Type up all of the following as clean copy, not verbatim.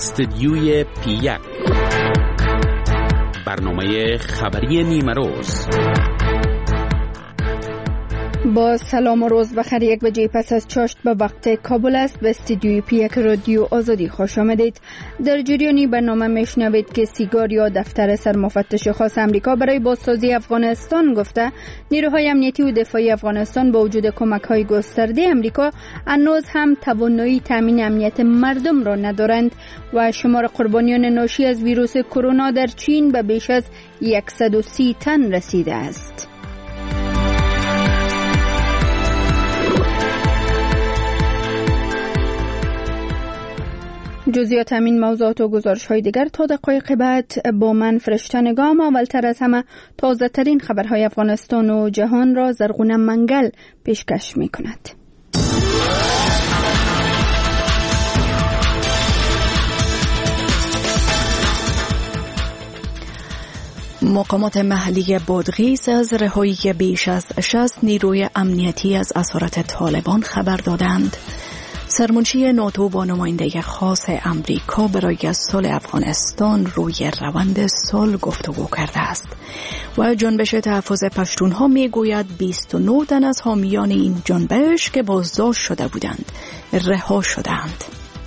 استدیوی پی1 برنامه خبری نیمه روز. با سلام و روز بخیر. 1 بجه پس از چاشت به وقت کابل است. به استودیوی پی1 رادیو آزادی خوش آمدید. در جریانی برنامه میشنوید که سیگار یا دفتر سرمفتش خاص امریکا برای بازسازی افغانستان گفته نیروهای امنیتی و دفاعی افغانستان با وجود کمک‌های گسترده امریکا هنوز هم توانایی تامین امنیت مردم را ندارند و شمار قربانیان ناشی از ویروس کرونا در چین به بیش از 130 تن رسیده است. جزئیات همین موضوعات و گزارش‌های دیگر تا دقایق بعد با من فرشته نگام. اولتر از همه تازه ترین خبرهای افغانستان و جهان را زرغونه منگل پیشکش می‌کند. مقامات محلی بادغیس از رهایی بیش از 60 نیروی امنیتی از اسارت طالبان خبر دادند. سرمنشی ناتو با نماینده خاص امریکا برای صلح افغانستان روی روند صلح گفتگو کرده است و جنبش تحفظ پشتونها میگوید 29 تن از حامیان این جنبش که بازداشت شده بودند رها شدند.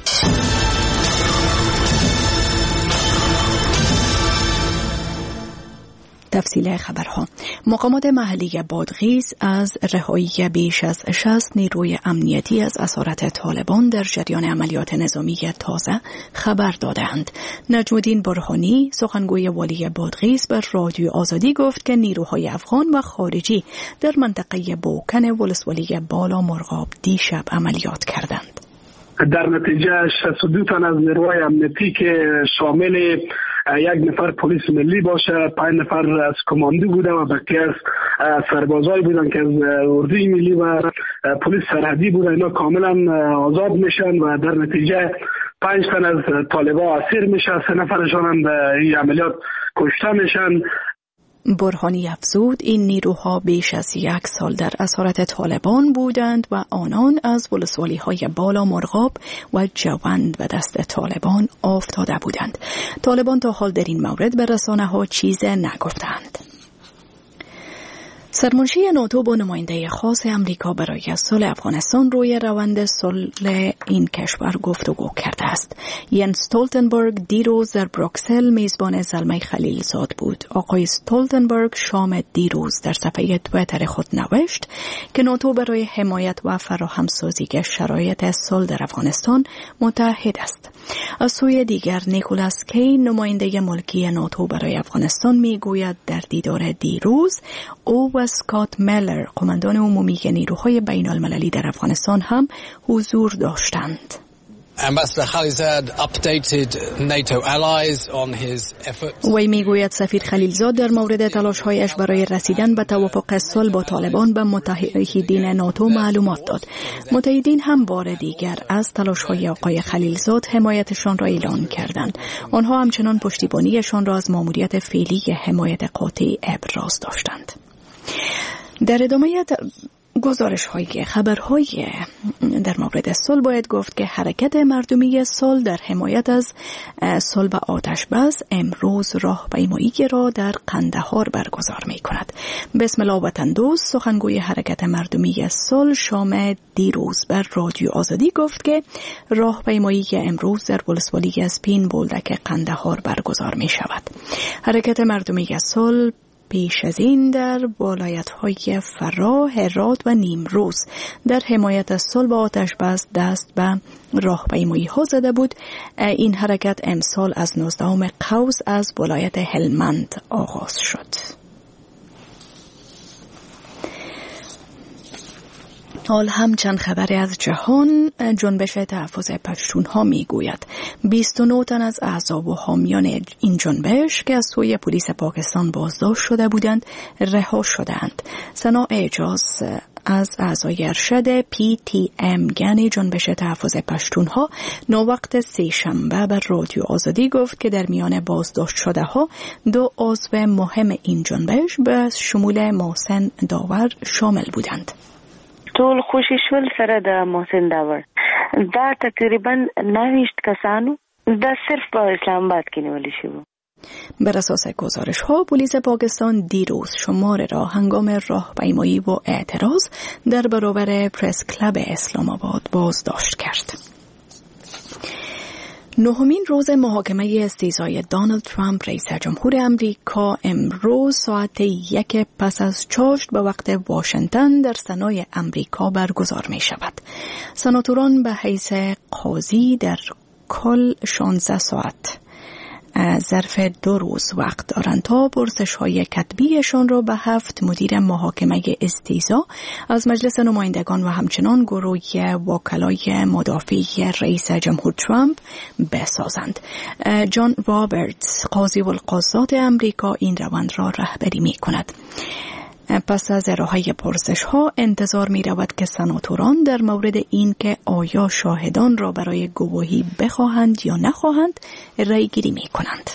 تفصیل خبرها. مقامات محلی بادغیس از رهایی بیش از 60 نیروی امنیتی از اسارت طالبان در جریان عملیات نظامی تازه خبر دادند. نجم الدین برهانی سخنگوی والی بادغیس بر رادیو آزادی گفت که نیروهای افغان و خارجی در منطقه بوکن ولسوالی بالا مرغاب دیشب عملیات کردند. در نتیجه 62 تن از نیروهای امنیتی که شامل 1 نفر پلیس ملی باشه، 5 نفر از کماندو بوده و بقیه از سربازای بودن که از اردوی ملی و پلیس سرحدی بوده، اینا کاملا آزاد میشن و در نتیجه 5 تن از طالبا اسیر میشه، 3 نفرشان هم در این عملیات کشته میشن. برهانی افزود این نیروها بیش از 1 سال در اسارت طالبان بودند و آنان از ولسوالی‌های بالا مرغاب و جوند به دست طالبان افتاده بودند. طالبان تا حال در این مورد به رسانه‌ها چیز نگفتند. سرمنشی ناتو با نماینده خاص امریکا برای صلح افغانستان روی روند صلح این کشور گفتگو کرده است. ین استولتنبرگ دیروز در بروکسل میزبان زلمه خلیلزاد بود. آقای استولتنبرگ شام دیروز در صفحه توییتر خود نوشت که ناتو برای حمایت و فراهمسازی شرایط صلح در افغانستان متحد است. از سوی دیگر نیکولاس کی نماینده ملکی ناتو برای افغانستان میگوید در دیدار دیروز او و اسکات میلر قماندان عمومی نیروهای بین المللی در افغانستان هم حضور داشتند. وی میگوید سفیر خلیلزاد در مورد تلاش‌هایش برای رسیدن به توافق صلح با طالبان به متحدین ناتو معلومات داد. متحدین هم بار دیگر از تلاش‌های آقای خلیلزاد حمایتشان را اعلان کردند. آنها همچنان پشتیبانیشان را از ماموریت فعلی حمایت قاطع ابراز داشتند. در ادامه خبرهای در مورد صلح باید گفت که حرکت مردمی صلح در حمایت از صلح و آتش بس امروز راهپیمایی را در قندهار برگزار می کند. بسم الله وطن دوست سخنگوی حرکت مردمی صلح شام دیروز بر رادیو آزادی گفت که راهپیمایی امروز در ولسوالی اسپین بولدک قندهار برگزار می شود. حرکت مردمی صلح پیش از این در ولایت‌های فراه، هرات و نیمروز در حمایت از صلح و آتش بس دست به راهپیمایی‌ها زده بود. این حرکت امسال از 19 قوس از ولایت هلمند آغاز شد. حال هم چند خبری از جهان. جنبش تحفظ پشتونها میگوید 29 تن از اعضا و حامیان این جنبش که از سوی پلیس پاکستان بازداشت شده بودند رها شدند. ثنا اعجاز از اعضای ارشد PTM یعنی جنبش تحفظ پشتونها نووقت سه‌شنبه بر رادیو آزادی گفت که در میان بازداشت شده ها 2 عضو مهم این جنبش به شمول محسن داور شامل بودند. ټول خوشی شول سره د محسن داور دا تقریبا 9 کسانو در صرف با اسلام آباد که نیولی شد. بر اساس گزارش ها پلیس پاکستان دیروز شماره را هنگام راهپیمایی و اعتراض در برابر پرس کلاب اسلام آباد بازداشت کرد. نهمین روز محاکمه استیضای دونالد ترامپ رئیس جمهور امریکا امروز ساعت 1 پس از چاشت به وقت واشنگتن در سنای امریکا برگزار می شود. سناتوران به حیث قاضی در کل 16 ساعت ظرف 2 روز وقت دارند تا پرسش‌های کتبیشان را به 7 مدیر محاکمه استیضا از مجلس نمایندگان و همچنان گروه وکلای مدافع رئیس جمهور ترامپ بسازند. جان رابرتس قاضی القضات امریکا این روند را رهبری می‌کند. پس از ارائه پرسش‌ها انتظار می‌رود که سناتوران در مورد این که آیا شاهدان را برای گواهی بخواهند یا نخواهند رأی گیری می‌کنند.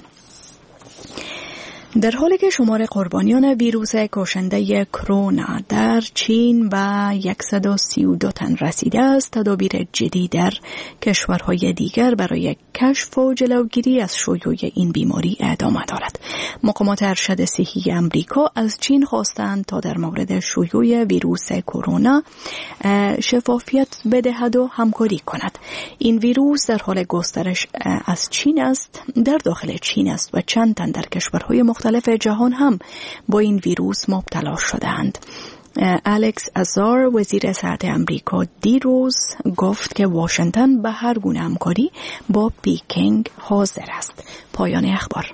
در حالی که شمار قربانیان ویروس کشنده کرونا در چین به 132 تن رسیده است، تدابیر جدی در کشورهای دیگر برای کشف و جلوگیری از شیوع این بیماری ادامه دارد. مقامات ارشد صحی امریکا از چین خواستند تا در مورد شیوع ویروس کرونا شفافیت بدهد و همکاری کند. این ویروس در حال گسترش از چین است، در داخل چین است و چند تن در کشورهای مختلف جهان هم با این ویروس مبتلا شدند. الکس ازار وزیر صحت امریکا دیروز گفت که واشنگتن به هر گونه همکاری با پیکینگ حاضر است. پایان اخبار.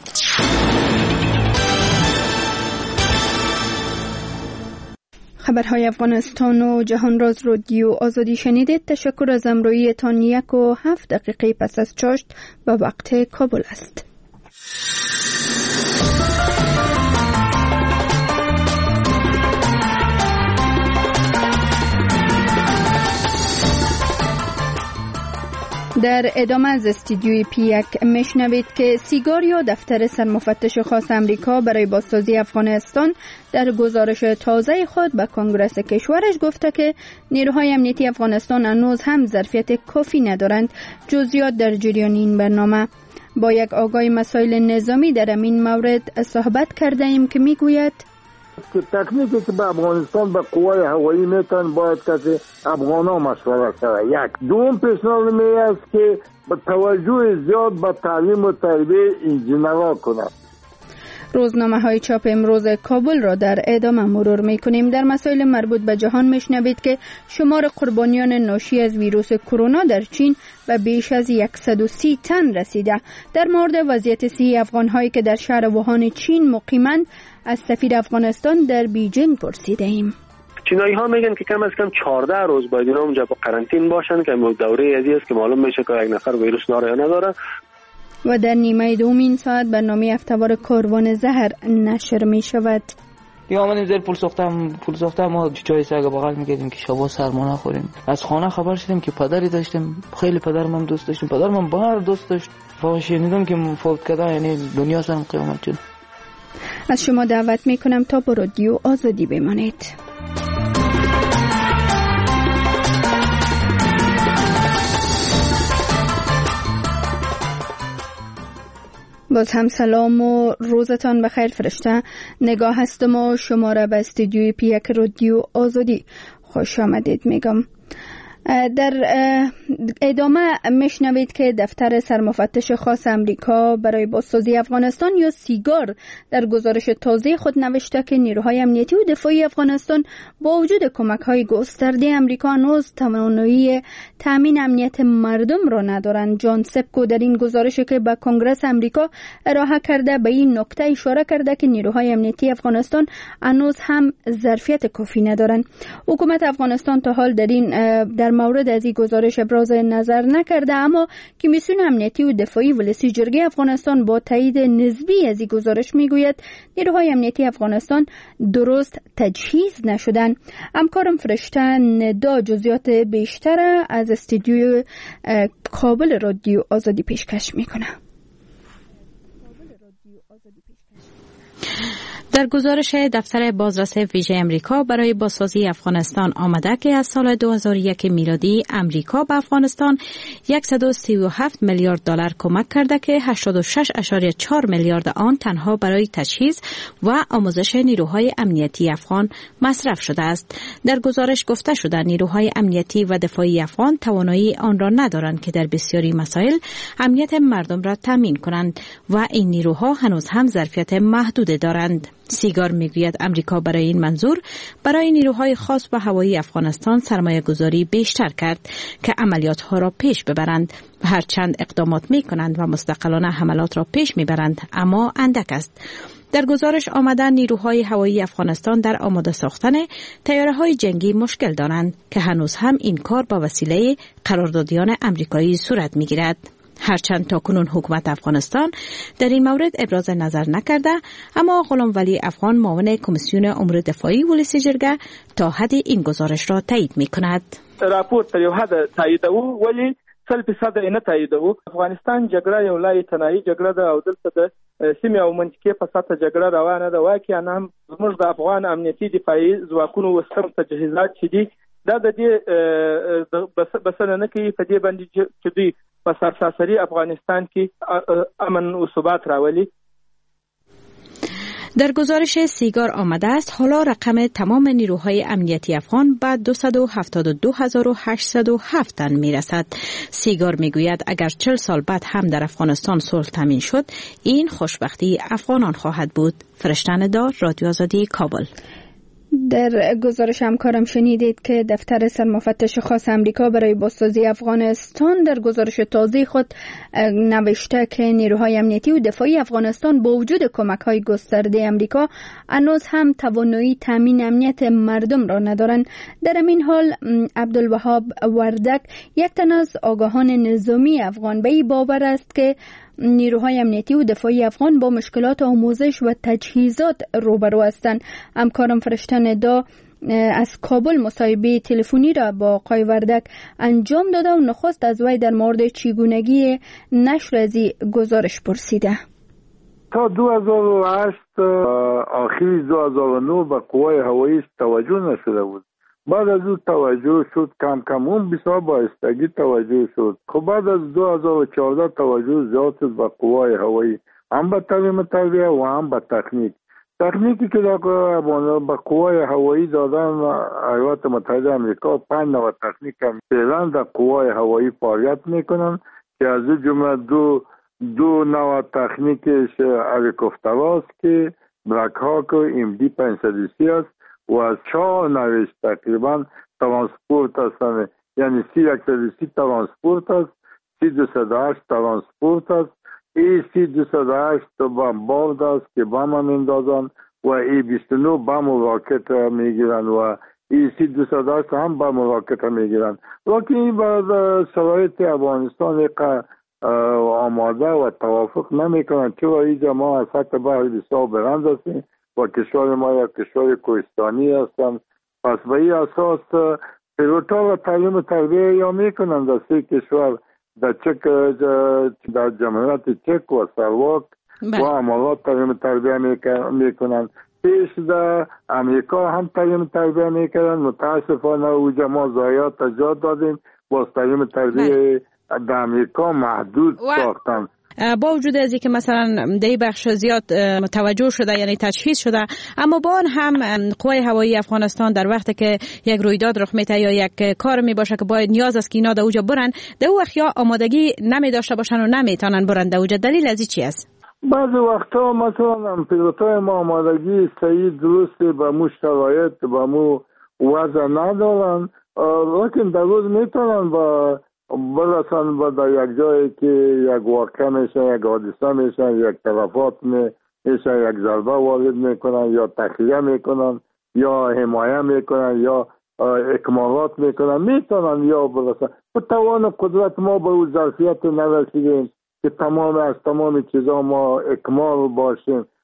خبرهای افغانستان و جهان راز رادیو آزادی شنیدید. تشکر از همراهیتان. 1 و 7 دقیقه پس از چاشت و وقت کابل است. در ادامه از استودیوی پی 1 میشنوید که سیگار یا دفتر سرمفتش خاص امریکا برای بازسازی افغانستان در گزارش تازه خود به کنگره کشورش گفته که نیروهای امنیتی افغانستان هنوز هم ظرفیت کافی ندارند. جزئیات در جریان این برنامه. با یک آگاه مسائل نظامی در این مورد صحبت کرده ایم که میگوید که تکنیکی که به افغانستان به قوای هوایی میتن باید کسی افغانا مشوره شود. یک دوم پیشنهاد می است که به توجه زیاد به تعلیم و تربیه انجینرها کند. روزنامه های چاپ امروز کابل را در ادامه مرور می کنیم. در مسائل مربوط به جهان می شنوید که شمار قربانیان ناشی از ویروس کرونا در چین به بیش از 130 تن رسیده. در مورد وضعیت صحی افغان هایی که در شهر ووهان چین مقیمند از سفیر افغانستان در بیجینگ پرسیده ایم. چینایی ها میگن که کم از کم 14 روز باید اینا اونجا با قرنطین باشن که دوره ازی است که معلوم میشه که یک نفر ویروس داره یا نداره. و در نیمه دوم این ساعت برنامه هفته‌وار کاروان زهر نشر می شود. یا آمدیم زیر پول ساخته ما چای سگ بغل می‌کردیم که شبا سرما نخوریم. از خانه خبر شدیم که پدری داشتیم، خیلی پدرم هم دوست داشتیم، پدرم هم بار دوست داشت. شنیدم که فوت کرده، یعنی دنیا سرم قیامت شد. از شما دعوت میکنم تا با رادیو آزادی بمانید. باز هم سلام و روزتان بخیر فرشته. نگاه هستم و شما را به استودیوی پی 1 رادیو آزادی خوش آمدید میگم. در ادامه میشنوید که دفتر سرمفتش خاص امریکا برای بازسازی افغانستان یا سیگار در گزارش تازه خود نوشته که نیروهای امنیتی و دفاعی افغانستان با وجود کمک‌های گسترده امریکا هنوز توانایی تامین امنیت مردم را ندارند. جان سپکو در این گزارشی که به کنگره امریکا ارائه کرده به این نکته اشاره کرده که نیروهای امنیتی افغانستان هنوز هم ظرفیت کافی ندارند. حکومت افغانستان تا حال در مورد از این گزارش ابراز نظر نکرده، اما کمیسیون امنیتی و دفاعی ولسی جرگه افغانستان با تایید نسبی از این گزارش میگوید نیروهای امنیتی افغانستان درست تجهیز نشدن. همکارم فرشته ندا جزئیات بیشتر از استودیو کابل رادیو آزادی پیشکش میکنه. در گزارش دفتر بازرس ویژه امریکا برای بازسازی افغانستان آمده که از سال 2001 میلادی امریکا به افغانستان 137 میلیارد دلار کمک کرده که 86.4 میلیارد آن تنها برای تجهیز و آموزش نیروهای امنیتی افغان مصرف شده است. در گزارش گفته شده نیروهای امنیتی و دفاعی افغان توانایی آن را ندارند که در بسیاری مسائل امنیت مردم را تامین کنند و این نیروها هنوز هم ظرفیت محدود دارند. سیگار میگوید امریکا برای این منظور برای نیروهای خاص و هوایی افغانستان سرمایه گذاری بیشتر کرد که عملیات ها را پیش ببرند و هرچند اقدامات می کنند و مستقلانه حملات را پیش می برند اما اندک است. در گزارش آمده نیروهای هوایی افغانستان در آماده ساختن طیاره های جنگی مشکل دارند که هنوز هم این کار با وسیله قراردادیان امریکایی صورت می گیرد. هرچند تاکنون حکومت افغانستان در این مورد ابراز نظر نکرده، اما غلام ولی افغان معاون کمیسیون امور دفاعی ولسی جرګه تا حد این گزارش را تایید می کند. راپور تر یو حد تاییدو ولی 100% نه تاییدو. افغانستان جګړه یو لای تنهایی جګړه ده او دلته د سیمې او منطقې په سطحه جګړه روانه ده. واقعا هم زموږ د افغان امنیتي دفاعي ځواکونو وسم تجهیزات چې دي دا د دې بسنه نه کوي په دې باندې چې دوی په سراسري افغانستان کې امن و ثبات راولي. در گزارش سیگار آمده است حالا رقم تمام نیروهای امنیتی افغان به 272,807 تن می رسد. سیگار می گوید اگر 40 سال بعد هم در افغانستان صلح تامین شد این خوشبختی افغانان خواهد بود. فرشتن دار، رادیو آزادی، کابل. در گزارش همکارم شنیدید که دفتر سرمفتش خاص امریکا برای بازسازی افغانستان در گزارش تازه خود نوشته که نیروهای امنیتی و دفاعی افغانستان با وجود کمک‌های گسترده امریکا هنوز هم توانایی تامین امنیت مردم را ندارند. در این حال عبدالوهاب وردک، یک تن از آگاهان نظامی افغان، به این باور است که نیروهای امنیتی و دفاعی افغان با مشکلات آموزش و تجهیزات روبرو هستند. همکارم فرشتن دا از کابل مصاحبه تلفنی را با آقای وردک انجام داده و نخست از وی در مورد چگونگی نشر از این گزارش پرسیده. تا 2008 آخر 2009 به قوای هوایی توجه نشده بود. بعد از اون توجه شد، کم کم اون بسیار بایستگی توجه شد. خب بعد از 2014 توجه زیاد شد به قوای هوایی، هم به تعلیم تربیه و هم به تکنیکی که در به قوای هوایی دادن ایالات متحده امریکا 5 نوع تکنیک هم فعلا در قوای هوایی فعالیت میکنن که از جمله دو نوع تکنیکش هلیکوپتراست که بلک هاک و MD 530 است و از 4 نوعش تقریبا ترانسپورت هستند، یعنی C-130 ترانسپورت است، C-208 ترانسپورت است، C-208 بمبارد است که بم هم میندازند و E-29 بم و راکت میگیرند و C-208 هم بم و راکت میگیرند. وقتی این با شرایط افغانستان آماده و توافق نمیکنند، چرا اینجا ما از سطح بحر بسیار بلند هستیم و کشور ما یک کشور کوهستانی هستند، پس به این اساس پیلوتا و تعلیم و تربیه یا میکنند در 3 کشور، در چک، در جمهوریت چک و سلواک و عمالات تعلیم و تربیه میکنند. پیش در امریکا هم تعلیم و تربیه میکنند. متاسفانه اوجا ما ضایعات ایجاد دادیم، باز تعلیم و تربیه در امریکا محدود ساختند. با وجود از اینکه مثلا در بخش زیاد توجه شده یعنی تجهیز شده، اما با آن هم قوای هوایی افغانستان در وقتی که یک رویداد رخ میده یا یک کار می باشه که باید نیاز است که اینا در اوجا برن، در او وقت یا آمادگی نمی داشته باشن و نمیتونن برن در اوجا. دلیل از این چی است؟ بعضی وقتا مثلا پیلوتای ما آمادگی صحیح درستی به مو شرایط به مو وضع ندارن، لیکن در روز میتونن با برسن و در یک جایی که یک واقع میشه، یک حادثه میشه، یک تلفات میشه، یک ضربه وارد میکنن یا تخلیه میکنن یا حمایه میکنن یا اکمالات میکنن، میتونن یا برسن. و توان قدرت ما به اون ظرفیت نرسیدیم که تمام چیزا ما اکمال باشیم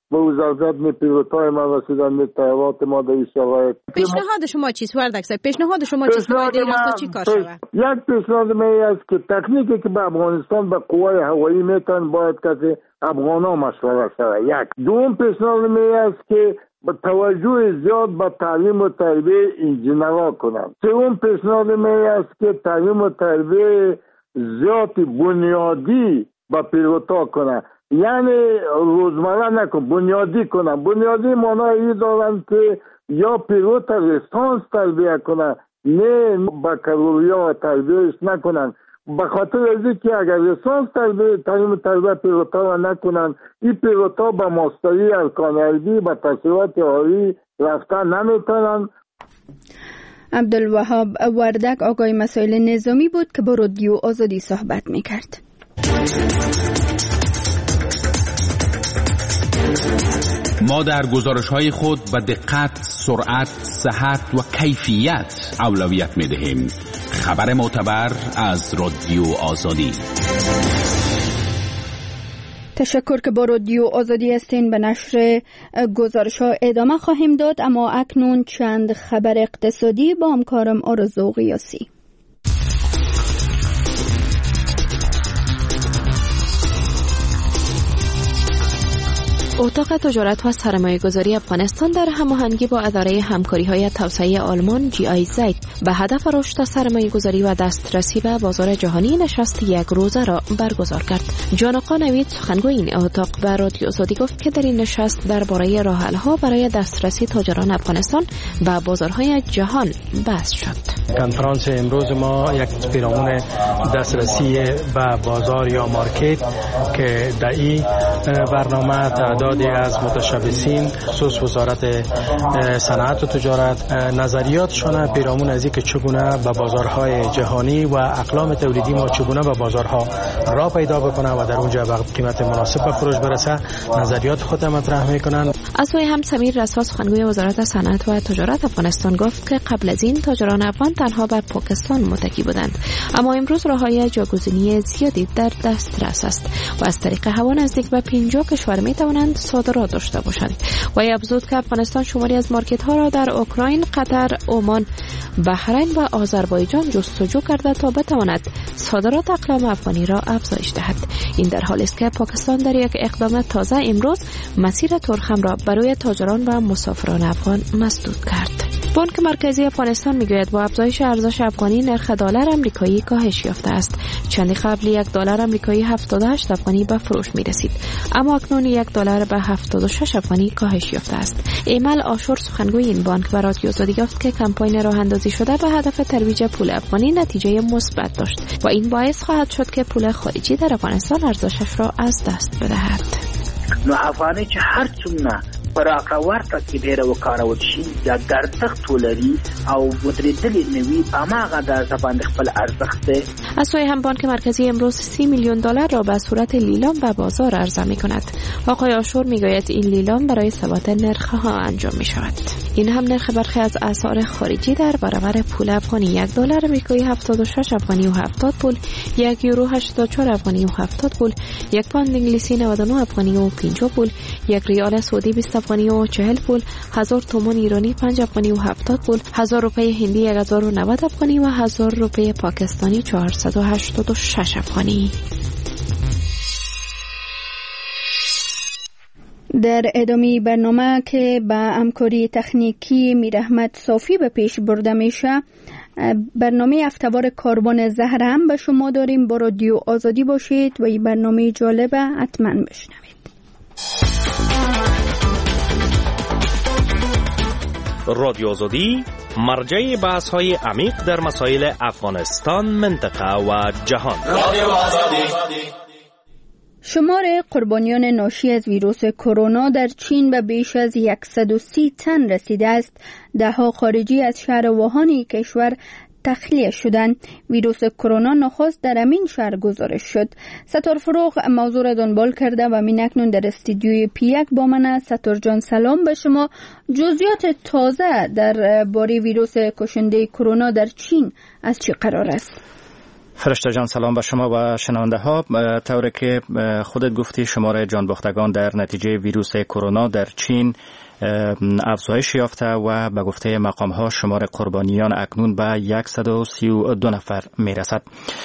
به وزارت پیلوتای ما رسیدن اطلاعات ما در این شرایط. پیشنهاد شما چیست وردک صاحب؟ پیشنهاد شما چیست؟ باید این راستا چی کار شود؟ یک پیشنهاد می است که تکنیکی که به افغانستان به قوای هوایی میتن باید که افغانا مشوره شود. یک دوم پیشنهاد می است که با توجه زیاد به تعلیم و تربیه انجینرها کنند. سوم پیشنهاد می است که تعلیم و تربیه زیاد بنیادی به پیلوتا کنند. یعنی روزمره نکن، بنیادی کنن. بنیادی معنی دارن که یا پیلوت لیسانس تربیه کنن، نه بکالوریا تربیهش نکنن. به خاطر از که اگر لیسانس تعلیم تربیه پیلوتا نکنن، این پیلوتا به ماستری ارکان علمی به تحصیلات عالی رفتن نمیتونن. عبدالوهاب وردک آقای مسائل نظامی بود که با رادیو آزادی صحبت میکرد. ما در گزارش‌های خود به دقت، سرعت، صحت و کیفیت اولویت می‌دهیم. خبر معتبر از رادیو آزادی. تشکر که با رادیو آزادی هستین. به نشر گزارش‌ها ادامه خواهیم داد، اما اکنون چند خبر اقتصادی با همکارم آرزو قیاسی. اتاق تجارت و سرمایه‌گذاری افغانستان در هماهنگی با اداره همکاری‌های توسعه آلمان GIZ به هدف رشد سرمایه‌گذاری و دسترسی به بازار جهانی نشست یک روزه را برگزار کرد. جان آقا نوید سخنگوی این اتاق به رادیو آزادی گفت که در این نشست درباره راه‌حل‌ها برای دسترسی تاجران افغانستان به بازارهای جهان بحث شد. کنفرانس امروز ما یک پیرامون دسترسی به بازار یا مارکت که در این برنامه تعدادی از متشبثین خصوص وزارت صنعت و تجارت نظریاتشون پیرامون از اینکه چگونه به بازارهای جهانی و اقلام تولیدی ما چگونه به بازارها راه پیدا بکنه و در اونجا به قیمت مناسب به فروش برسه نظریات خود مطرح میکنن. از سوی هم سمیر رسوا سخنگوی وزارت صنعت و تجارت افغانستان گفت که قبل از این تاجران افغان تنها به پاکستان متکی بودند، اما امروز راههای جاگزینی زیادی در دسترس است و از طریق هوا نزدیک به 50 کشور می توانند صادرات داشته باشند. و افزود که افغانستان شماری از مارکت ها را در اوکراین، قطر، عمان، بحرین و آذربایجان جستجو کرده تا بتواند صادرات اقلام افغانی را افزایش دهد. این در حالی است که پاکستان در یک اقدام تازه امروز مسیر ترخم را برای تاجران و مسافران افغان مسدود کرد. بانک مرکزی افغانستان میگوید با افزایش ارزش افغانی نرخ دلار آمریکایی کاهش یافته است. چندی قبل یک دلار آمریکایی 78 افغانی به فروش میرسید، اما اکنون یک دلار به 76 افغانی کاهش یافته است. ایمل آشور سخنگوی این بانک به رادیو آزادی گفت که کمپاین راه اندازی شده به هدف ترویج پول افغانی نتیجه مثبت داشت و این باعث خواهد شد که پول خارجی در افغانستان ارزشش را از دست بدهد. نو افغاني چې هر څومره پر اقوارته کې ډېر وکارول شي یا ګرځښت ولري او ودرېدلې نوي هماغه د زبان خپل ارزښت دی. از سوی هم بانک مرکزی امروز 30 میلیون دلار را به صورت لیلام به بازار عرضه می کند. آقای آشور می گوید این لیلام برای ثبات نرخ‌ها انجام می شود. این هم نرخ برخی از اسعار خارجی در برابر پول افغانی: یک دلار آمریکایی 76 افغانی و 70 پول، یک یورو 84 افغانی و 70 پول، یک پوند انگلیسی 99 افغانی و 50 پول، یک ریال سعودی 20 افغانی و 40 پول، 1000 تومان ایرانی 5 افغانی و 70 پول، 1000 روپیه هندی 1090 افغانی و 1000 روپیه پاکستانی 486 افغانی. در ادامه برنامه که با همکاری تکنیکی میرحمت صافی به پیش برده میشه، برنامه هفته‌وار کاربن زهر هم به شما داریم. با رادیو آزادی باشید و این برنامه جالبه حتما بشنوید. رادیو آزادی مرجع بحث‌های عمیق در مسائل افغانستان، منطقه و جهان. رادیو آزادی. شمار قربانیان ناشی از ویروس کرونا در چین به بیش از 130 تن رسیده است. ده‌ها خارجی از شهر ووهان کشور تخلیه شدند. ویروس کرونا نخست در امین شهر گزارش شد. ستار فروغ موضوع را دنبال کرده و من اکنون در استودیوی پیک با من است. ستار جان سلام به شما. جزئیات تازه در باره ویروس کشنده کرونا در چین از چی قرار است؟ فرشته جان سلام به شما و شنونده ها. طوری که خودت گفتی شمار جانباختگان در نتیجه ویروس کرونا در چین افزایش یافته و به گفته مقام ها شمار قربانیان اکنون به 132 نفر می رسد.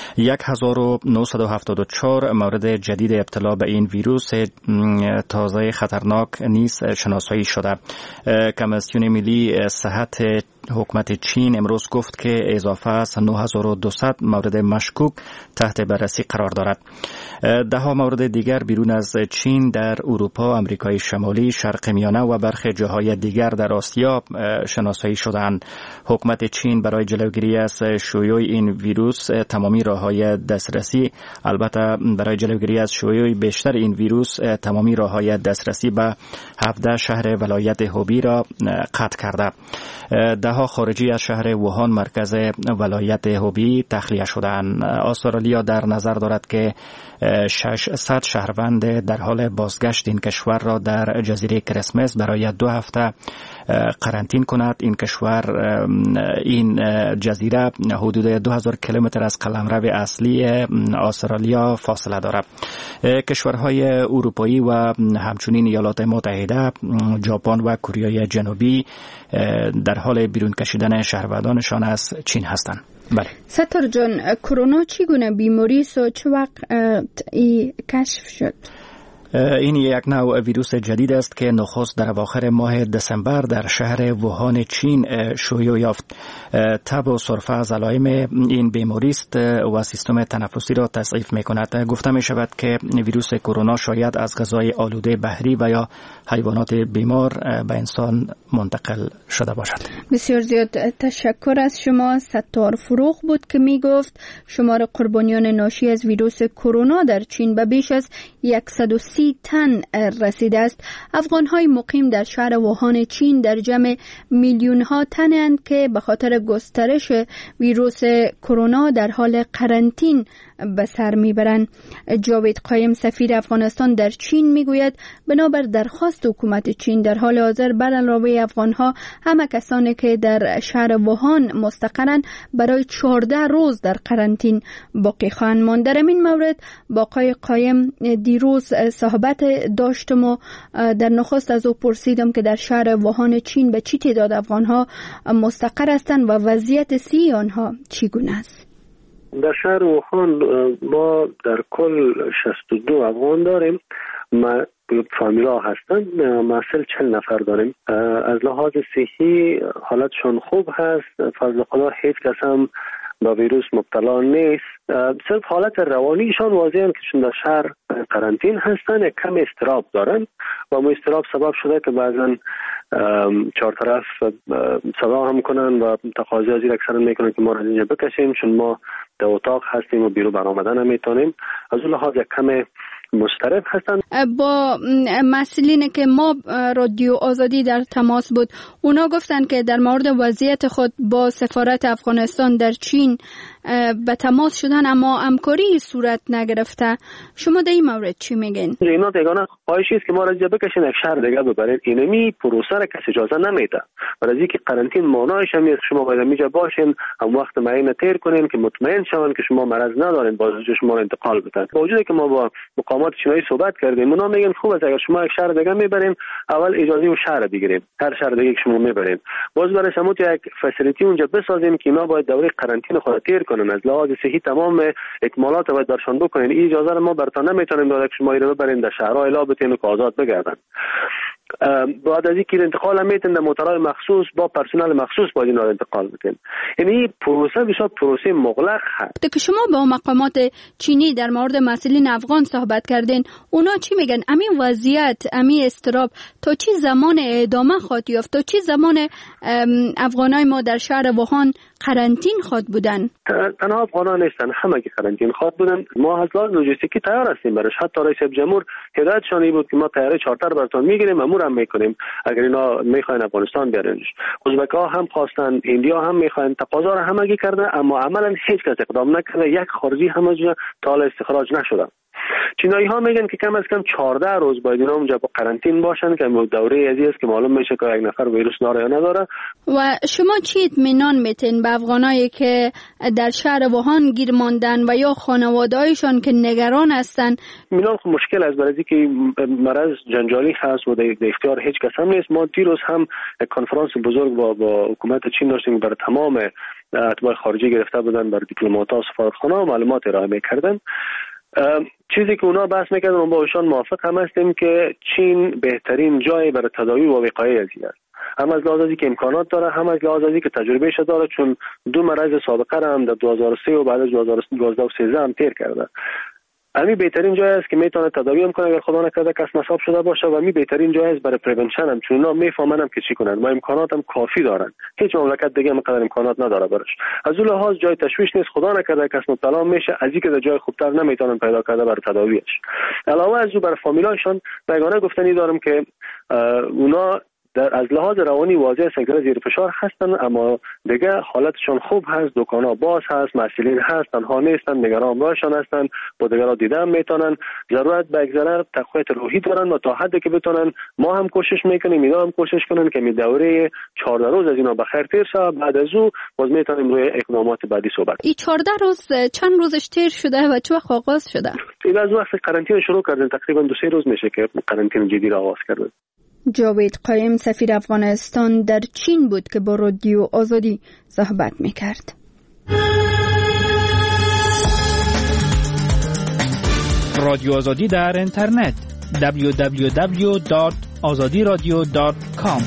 1974 مورد جدید ابتلا به این ویروس تازه خطرناک نیز شناسایی شده. کمیسیون ملی صحت حکومت چین امروز گفت که اضافه از 9200 مورد مشکوک تحت بررسی قرار دارد. ده مورد دیگر بیرون از چین در اروپا، آمریکای شمالی، شرق میانه و برخی جاهای دیگر در آسیا شناسایی شدند. حکومت چین برای جلوگیری از شیوع این ویروس تمامی راههای دسترسی، البته برای جلوگیری از شیوع بیشتر این ویروس تمامی راههای دسترسی به 17 شهر ولایت هوبی را قطع کرده. ده خارجی از شهر ووهان مرکز ولایت هوبی تخلیه شدند. استرالیا در نظر دارد که 600 شهروند در حال بازگشت این کشور را در جزیره کریسمس برای 2 هفته قرنطین کند. این کشور، این جزیره حدود 2000 کیلومتر از قلمرو اصلی استرالیا فاصله دارد. کشورهای اروپایی و همچنین ایالات متحده، ژاپن و کره جنوبی در حال بیرون کشیدن شهروندانشان از چین هستند. بله. ستار جان، کرونا چگونه بیماری است و چه وقت کشف شد؟ این یک نوع ویروس جدید است که نخست در اواخر ماه دسامبر در شهر ووهان چین شیوع یافت. تب و سرفه از علائم این بیماری است و سیستم تنفسی را تضعیف می‌کند. گفته می‌شود که ویروس کرونا شاید از غذای آلوده بحری و یا حیوانات بیمار به انسان منتقل شده باشد. بسیار زیاد تشکر از شما. ستار فروغ بود که میگفت شمار قربانیان ناشی از ویروس کرونا در چین به بیش از 130 تن رسیده است. افغان‌های مقیم در شهر ووهان چین در جمع میلیون‌ها تنند که به خاطر گسترش ویروس کرونا در حال قرنطین به سر میبرند. جاوید قایم سفیر افغانستان در چین میگوید بنابر درخواست حکومت چین در حال حاضر بر علاوه افغان‌ها همه کسانی که در شهر ووهان مستقرند برای 14 روز در قرنطین باقی خواهند ماند. در این مورد با آقای قایم دیروز صحبت داشتم و در نخست از او پرسیدم که در شهر ووهان چین به چه تعداد افغان‌ها مستقر هستند و وضعیت صحی آنها چگونه است. در شهر ووهان ما در کل 62 افغان داریم. فامیلا هستند. معسل 40 نفر داریم. از لحاظ صحی حالتشان خوب هست. فضل خدا هیچ کس هم با ویروس مبتلا نیست. صرف حالت روانیشان واضحه که چون در شهر قرنطین هستن یک کم اضطراب دارن و اون اضطراب سبب شده که بعضا چهار طرف صدا هم کنن و تقاضا از این اکثرا میکنن که ما را از اینجا بکشیم چون ما در اتاق هستیم و بیرون برآمدن نمیتونیم. از اون لحاظ یک کم مضطرب هستن. با مسئولین که ما رادیو آزادی در تماس بود اونا گفتن که در مورد وضعیت خود با سفارت افغانستان در چین به تماس شدن اما همکاری صورت نگرفته. شما در این مورد چی میگین؟ اینا دیگانه خواهشی است که ما را اینجا بکشین یک شهر دیگه ببرین. اینمی پروسه را کسی اجازه نمیده. برای اینکه قرنطین مانعش هم است شما باید اینجا باشین هم وقت معین تیر کنین که مطمئن شون که شما مرض ندارین باز شما را انتقال بدن. با وجودی که ما با مقامات چینی صحبت کردیم اونا میگن خوب است اگر شما یک شهر دیگه میبرین اول اجازه اون شهر بگیریم. هر شهر دیگه که شما میبرین باز برای شما یک فسیلیتی اونجا بسازیم که اینا باید دوره قرنطین خود تیر کنن. از لحاظ صحی تمام اکمالات باید درشان بکنین. این اجازه رو ما براتون نمیتونیم داد که شما رو ببرین در شهرها الا بتین و آزاد بگردن. بعد از اینکه انتقال هم میتن در موتورهای مخصوص با پرسنل مخصوص باید اینا رو انتقال بتین. یعنی پروسه بسیار پروسه مغلق هست. که شما با مقامات چینی در مورد مسئولین افغان صحبت کردین اونا چی میگن؟ همین وضعیت همین اضطراب تا چه زمان ادامه خواهد یافت؟ تا چه زمان افغانای ما در شهر ووهان قرنطین خواهد بودن؟ تنها افغانان نیستن، همه که قرنطین خواهد بودن. ما از لحاظ لوجستیکی تیار هستیم برش. حتی رئیس جمهور هدایتشان این بود که ما طیاره چارتر براتون میگیریم امور هم میکنیم اگر اینا میخواین افغانستان بیارنش. ازبک‌ها هم خواستن، هندی‌ها هم میخواین، تقاضا را همگی کردن اما عملاً هیچ کس اقدام نکرده. یک خارجی هم از تا حالا استخراج نشده. چینایی ها میگن که کم از کم 14 روز باید اینا اونجا با قرنطین باشن که دوره ازی است که معلوم میشه که یک نفر ویروس داره یا نداره. و شما چی اطمینان میتین به افغانایی که در شهر ووهان گیر ماندن و یا خانواده‌هایشان که نگران هستند؟ میلان خب مشکل است، برای اینکه مرض جنجالی هست و در اختیار هیچ کس هم نیست. ما دیروز هم کنفرانس بزرگ با حکومت چین داشتیم، برای تمام اتباع خارجی گرفته بودن، برای دیپلمات‌ها و سفارتخانه‌ها معلومات ارائه می‌کردن. چیزی که اونا بحث می‌کردن و با ایشان موافق هم هستیم که چین بهترین جای برای تداوی و وقایع از این است، هم از لحاظ که امکانات داره، هم از لحاظ که تجربهش داره، چون 2 مرض سابقه را هم در 2003 و بعد از 2012 و 2013 هم تیر کرده. همین بهترین جای است که میتونه تداوی هم کنه اگر خدا نکرده کس مصاب شده باشه، و همین بهترین جای است برای پریونشن هم، چون اونا میفهمن هم که چی کنن و امکانات هم کافی دارن. هیچ مملکت دیگه اینقدر امکانات نداره براش. از اون لحاظ جای تشویش نیست، خدا نکرده کس مبتلا میشه از اینکه در جای خوبتر نمیتونن پیدا کرده برای تداویش. علاوه از اون برای فامیلاشون بیگانه گفتنی دارم که اونا از لحاظ روانی واضح سنگره زیر فشار هستن، اما دیگه حالتشون خوب هست، دکانا باز هست، مسئولین هست، تنها نیستن، نگران باشن هستن، با دیگران دیدن میتونن، ضرورت به اگذره تقویت روحی دارن و تا حدی که بتونن ما هم کوشش میکنیم، اینا هم کوشش کنن که می دوره 14 روز از اینا بخیر تیر شه، بعد از او باز میتونیم روی اقدامات بعدی صحبت. این 14 روز چند روزش تیر شده و چه وقت آغاز شده؟ این از وقتی قرنطینه شروع کردن تقریبا 2-3 روز میشه که قرنطینه جدی را آغاز کردن. جاوید قایم سفیر افغانستان در چین بود که با رادیو آزادی صحبت میکرد. رادیو آزادی در اینترنت www.azadiradio.com.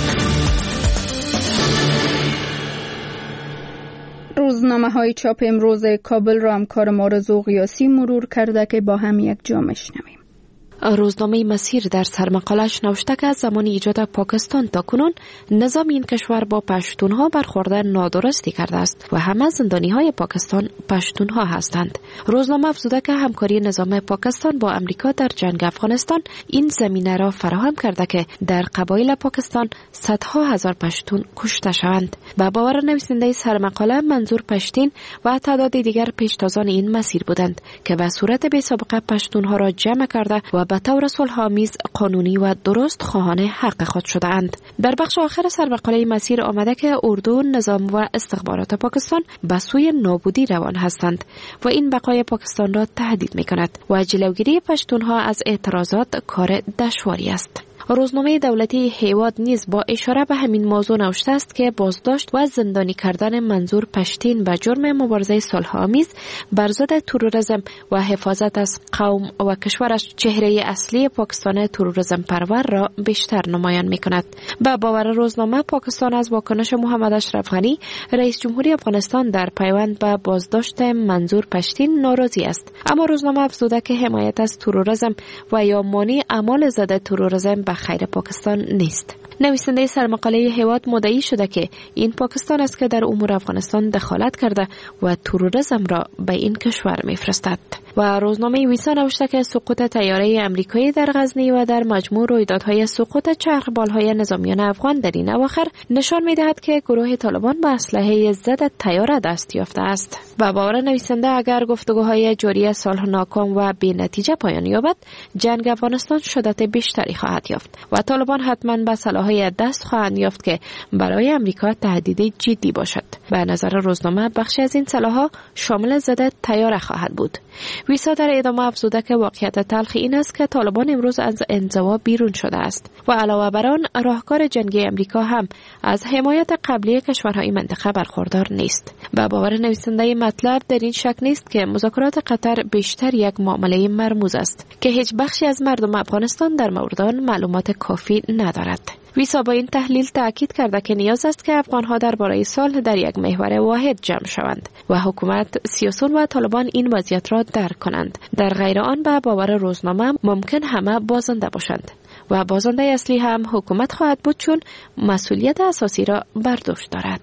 روزنامه‌های چاپ امروز کابل را همکار ما رضا قیاسی مرور کرده که با هم یک جا میشنویم. روزنامه مسیر در سرمقالش نوشته که از زمان ایجاد پاکستان تا کنون نظام این کشور با پشتونها برخورد نادرستی کرده است و همه زندانی‌های پاکستان پشتونها هستند. روزنامه افزوده که همکاری نظام پاکستان با امریکا در جنگ افغانستان این زمینه را فراهم کرده که در قبایل پاکستان صدها هزار پشتون کشته شوند. با باور نویسنده سرمقاله منظور پشتین و تعداد دیگر پیشتازان این مسیر بودند که به صورت بی سابقه پشتونها را جمع کرده و به طور صلح‌آمیز، قانونی و درست خواهان حق خود شده‌اند. در بخش آخر سرمقاله مسیر آمده که اردو، نظام و استخبارات پاکستان به سوی نابودی روان هستند و این بقای پاکستان را تهدید می‌کند و جلوگیری پشتونها از اعتراضات کار دشواری است. روزنامه دولتی هیواد نیز با اشاره به همین موضوع نوشته است که بازداشت و زندانی کردن منظور پشتین به جرم مبارزه صلح‌آمیز بر ضد تروریسم و حفاظت از قوم و کشورش چهره اصلی پاکستان تروریسم پرور را بیشتر نمایان می‌کند. با باور روزنامه پاکستان از واکنش محمد اشرف غنی رئیس جمهوری افغانستان در پیوند به بازداشت منظور پشتین ناراضی است، اما روزنامه افزوده که حمایت از تروریسم و یا مانع اعمال ضد تروریسم به خیر پاکستان نیست. نویسنده سرمقاله هیواد مدعی شده که این پاکستان است که در امور افغانستان دخالت کرده و تروریسم را به این کشور می‌فرستد. و روزنامه ویسا نوشته که سقوط طیاره آمریکایی در غزنی و در مجموع رویدادهای سقوط چرخبال‌های نظامیان افغان در این اواخر نشان می‌دهد که گروه طالبان به اسلحه ضد طیاره دست یافته است. و باور نویسنده اگر گفتگوهای جاری صلح ناکام و بی‌نتیجه پایان یابد، جنگ افغانستان شدت بیشتری خواهد یافت و طالبان حتماً به سلاح‌های دست خواهند یافت که برای امریکا تهدید جدی باشد. به نظر روزنامه بخشی از این سلاح‌ها شامل ضد طیاره خواهد بود. ویسا در ادامه افزوده که واقعیت تلخ این است که طالبان امروز از انزوا بیرون شده است و علاوه بر آن راهکار جنگی امریکا هم از حمایت قبلی کشورهای منطقه برخوردار نیست. و باور نویسنده مطلب در این شک نیست که مذاکرات قطر بیشتر یک معامله مرموز است که هیچ بخشی از مردم افغانستان در مورد آن معلومات کافی ندارد. ویسا با این تحلیل تأکید کرده که نیاز است که افغانها درباره صلح در یک محور واحد جمع شوند و حکومت، سیاسیون و طالبان این وضعیت را درک کنند. در غیر آن به باور روزنامه ممکن همه بازنده باشند و بازنده اصلی هم حکومت خواهد بود چون مسئولیت اساسی را بر دوش دارد.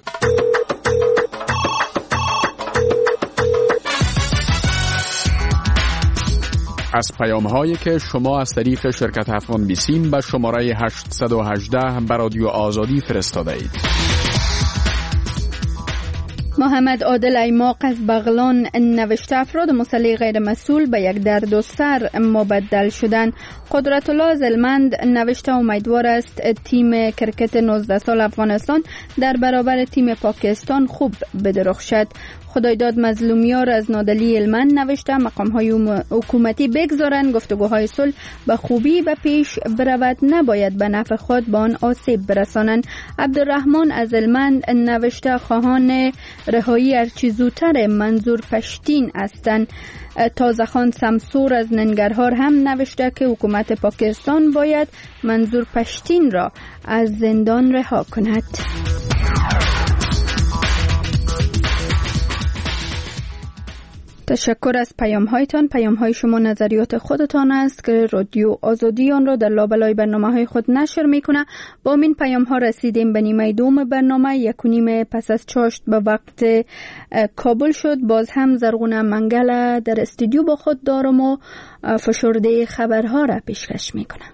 از پیام‌هایی که شما از طریق شرکت افغان بیسیم به شماره 818 به رادیو آزادی فرستاده اید. محمد عادل ایماق از بغلان نوشته افراد مسلح غیر مسئول به یک درد و سر مبدل شدند. قدرت الله زلمند نوشته امیدوار است تیم کرکت 19 سال افغانستان در برابر تیم پاکستان خوب بدرخشد. خدایداد مظلومیار از نادلی علمند نوشته مقام‌های حکومتی بگذارند گفتگوهای صلح به خوبی به پیش برود، نباید به نفع خود به آن آسیب برسانند. عبدالرحمن از علمند نوشته خواهان رهایی هرچی زودتر منظور پشتین هستند. تازخان سمسور از ننگرهار هم نوشته که حکومت پاکستان باید منظور پشتین را از زندان رها کند. تشکر از پیام‌هایتان. پیام‌های شما نظریات خودتان است که رادیو آزادی آن را در لابلای برنامه‌های خود نشر می‌کند. با این پیام‌ها رسیدیم به نیمه دوم برنامه. 1:30 پس از چاشت به وقت کابل شد. باز هم زرغونه منگل در استودیو با خود دارم و فشرده خبرها را پیشکش می‌کنم.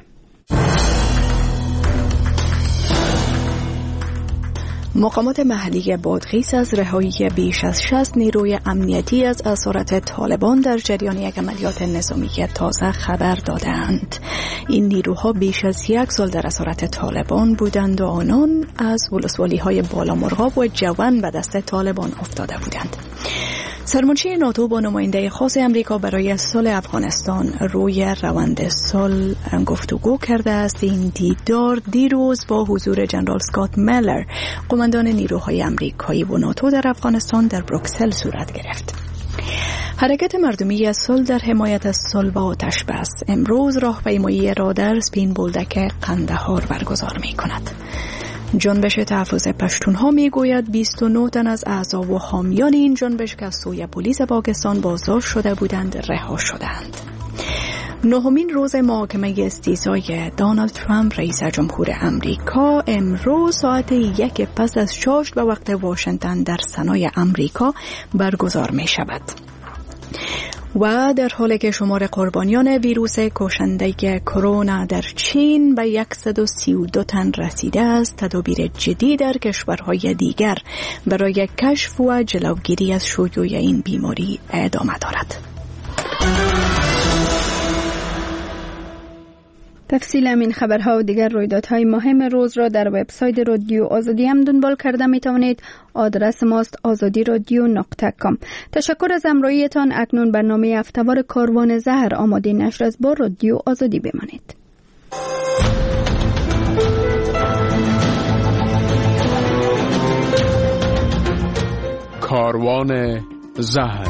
مقامات محلی بادغیس از رهایی بیش از 60 نیروی امنیتی از اسارت طالبان در جریان یک عملیات نظامی تازه خبر دادند. این نیروها بیش از 1 سال در اسارت طالبان بودند و آنان از ولسوالی‌های بالامرغاب و جوان به دست طالبان افتاده بودند. سرمنشی ناتو با نماینده خاص امریکا برای صلح افغانستان روی روند صلح گفتگو کرده است. این دیدار دیروز با حضور جنرال اسکات میلر، قماندان نیروهای امریکایی و ناتو در افغانستان در بروکسل صورت گرفت. حرکت مردمی صلح در حمایت از صلح و آتش بس امروز راهپیمایی را در سپین بولدک قندهار برگزار می کند. جنبش تحفظ پشتونها میگوید 29 تن از اعضا و حامیان این جنبش که از سوی پلیس پاکستان بازداشت شده بودند رها شدند. نهمین روز محاکمه استیضای دونالد ترامپ رئیس جمهور امریکا امروز ساعت 1 پس از چاشت به وقت واشنگتن در سنای امریکا برگزار می شود. و در حالی که شمار قربانیان ویروس کشنده کرونا در چین به 132 تن رسیده است، تدابیر جدی در کشورهای دیگر برای کشف و جلوگیری از شیوع این بیماری ادامه دارد. تفصیل این خبرها و دیگر رویدادهای مهم روز را در وبسایت رادیو آزادی هم دنبال کرده می توانید. آدرس ماست azadiradyo.com. تشکر از همراهیتان. اکنون برنامه هفته‌وار کاروان زهر آماده نشر است. با رادیو آزادی بمانید. کاروان زهر.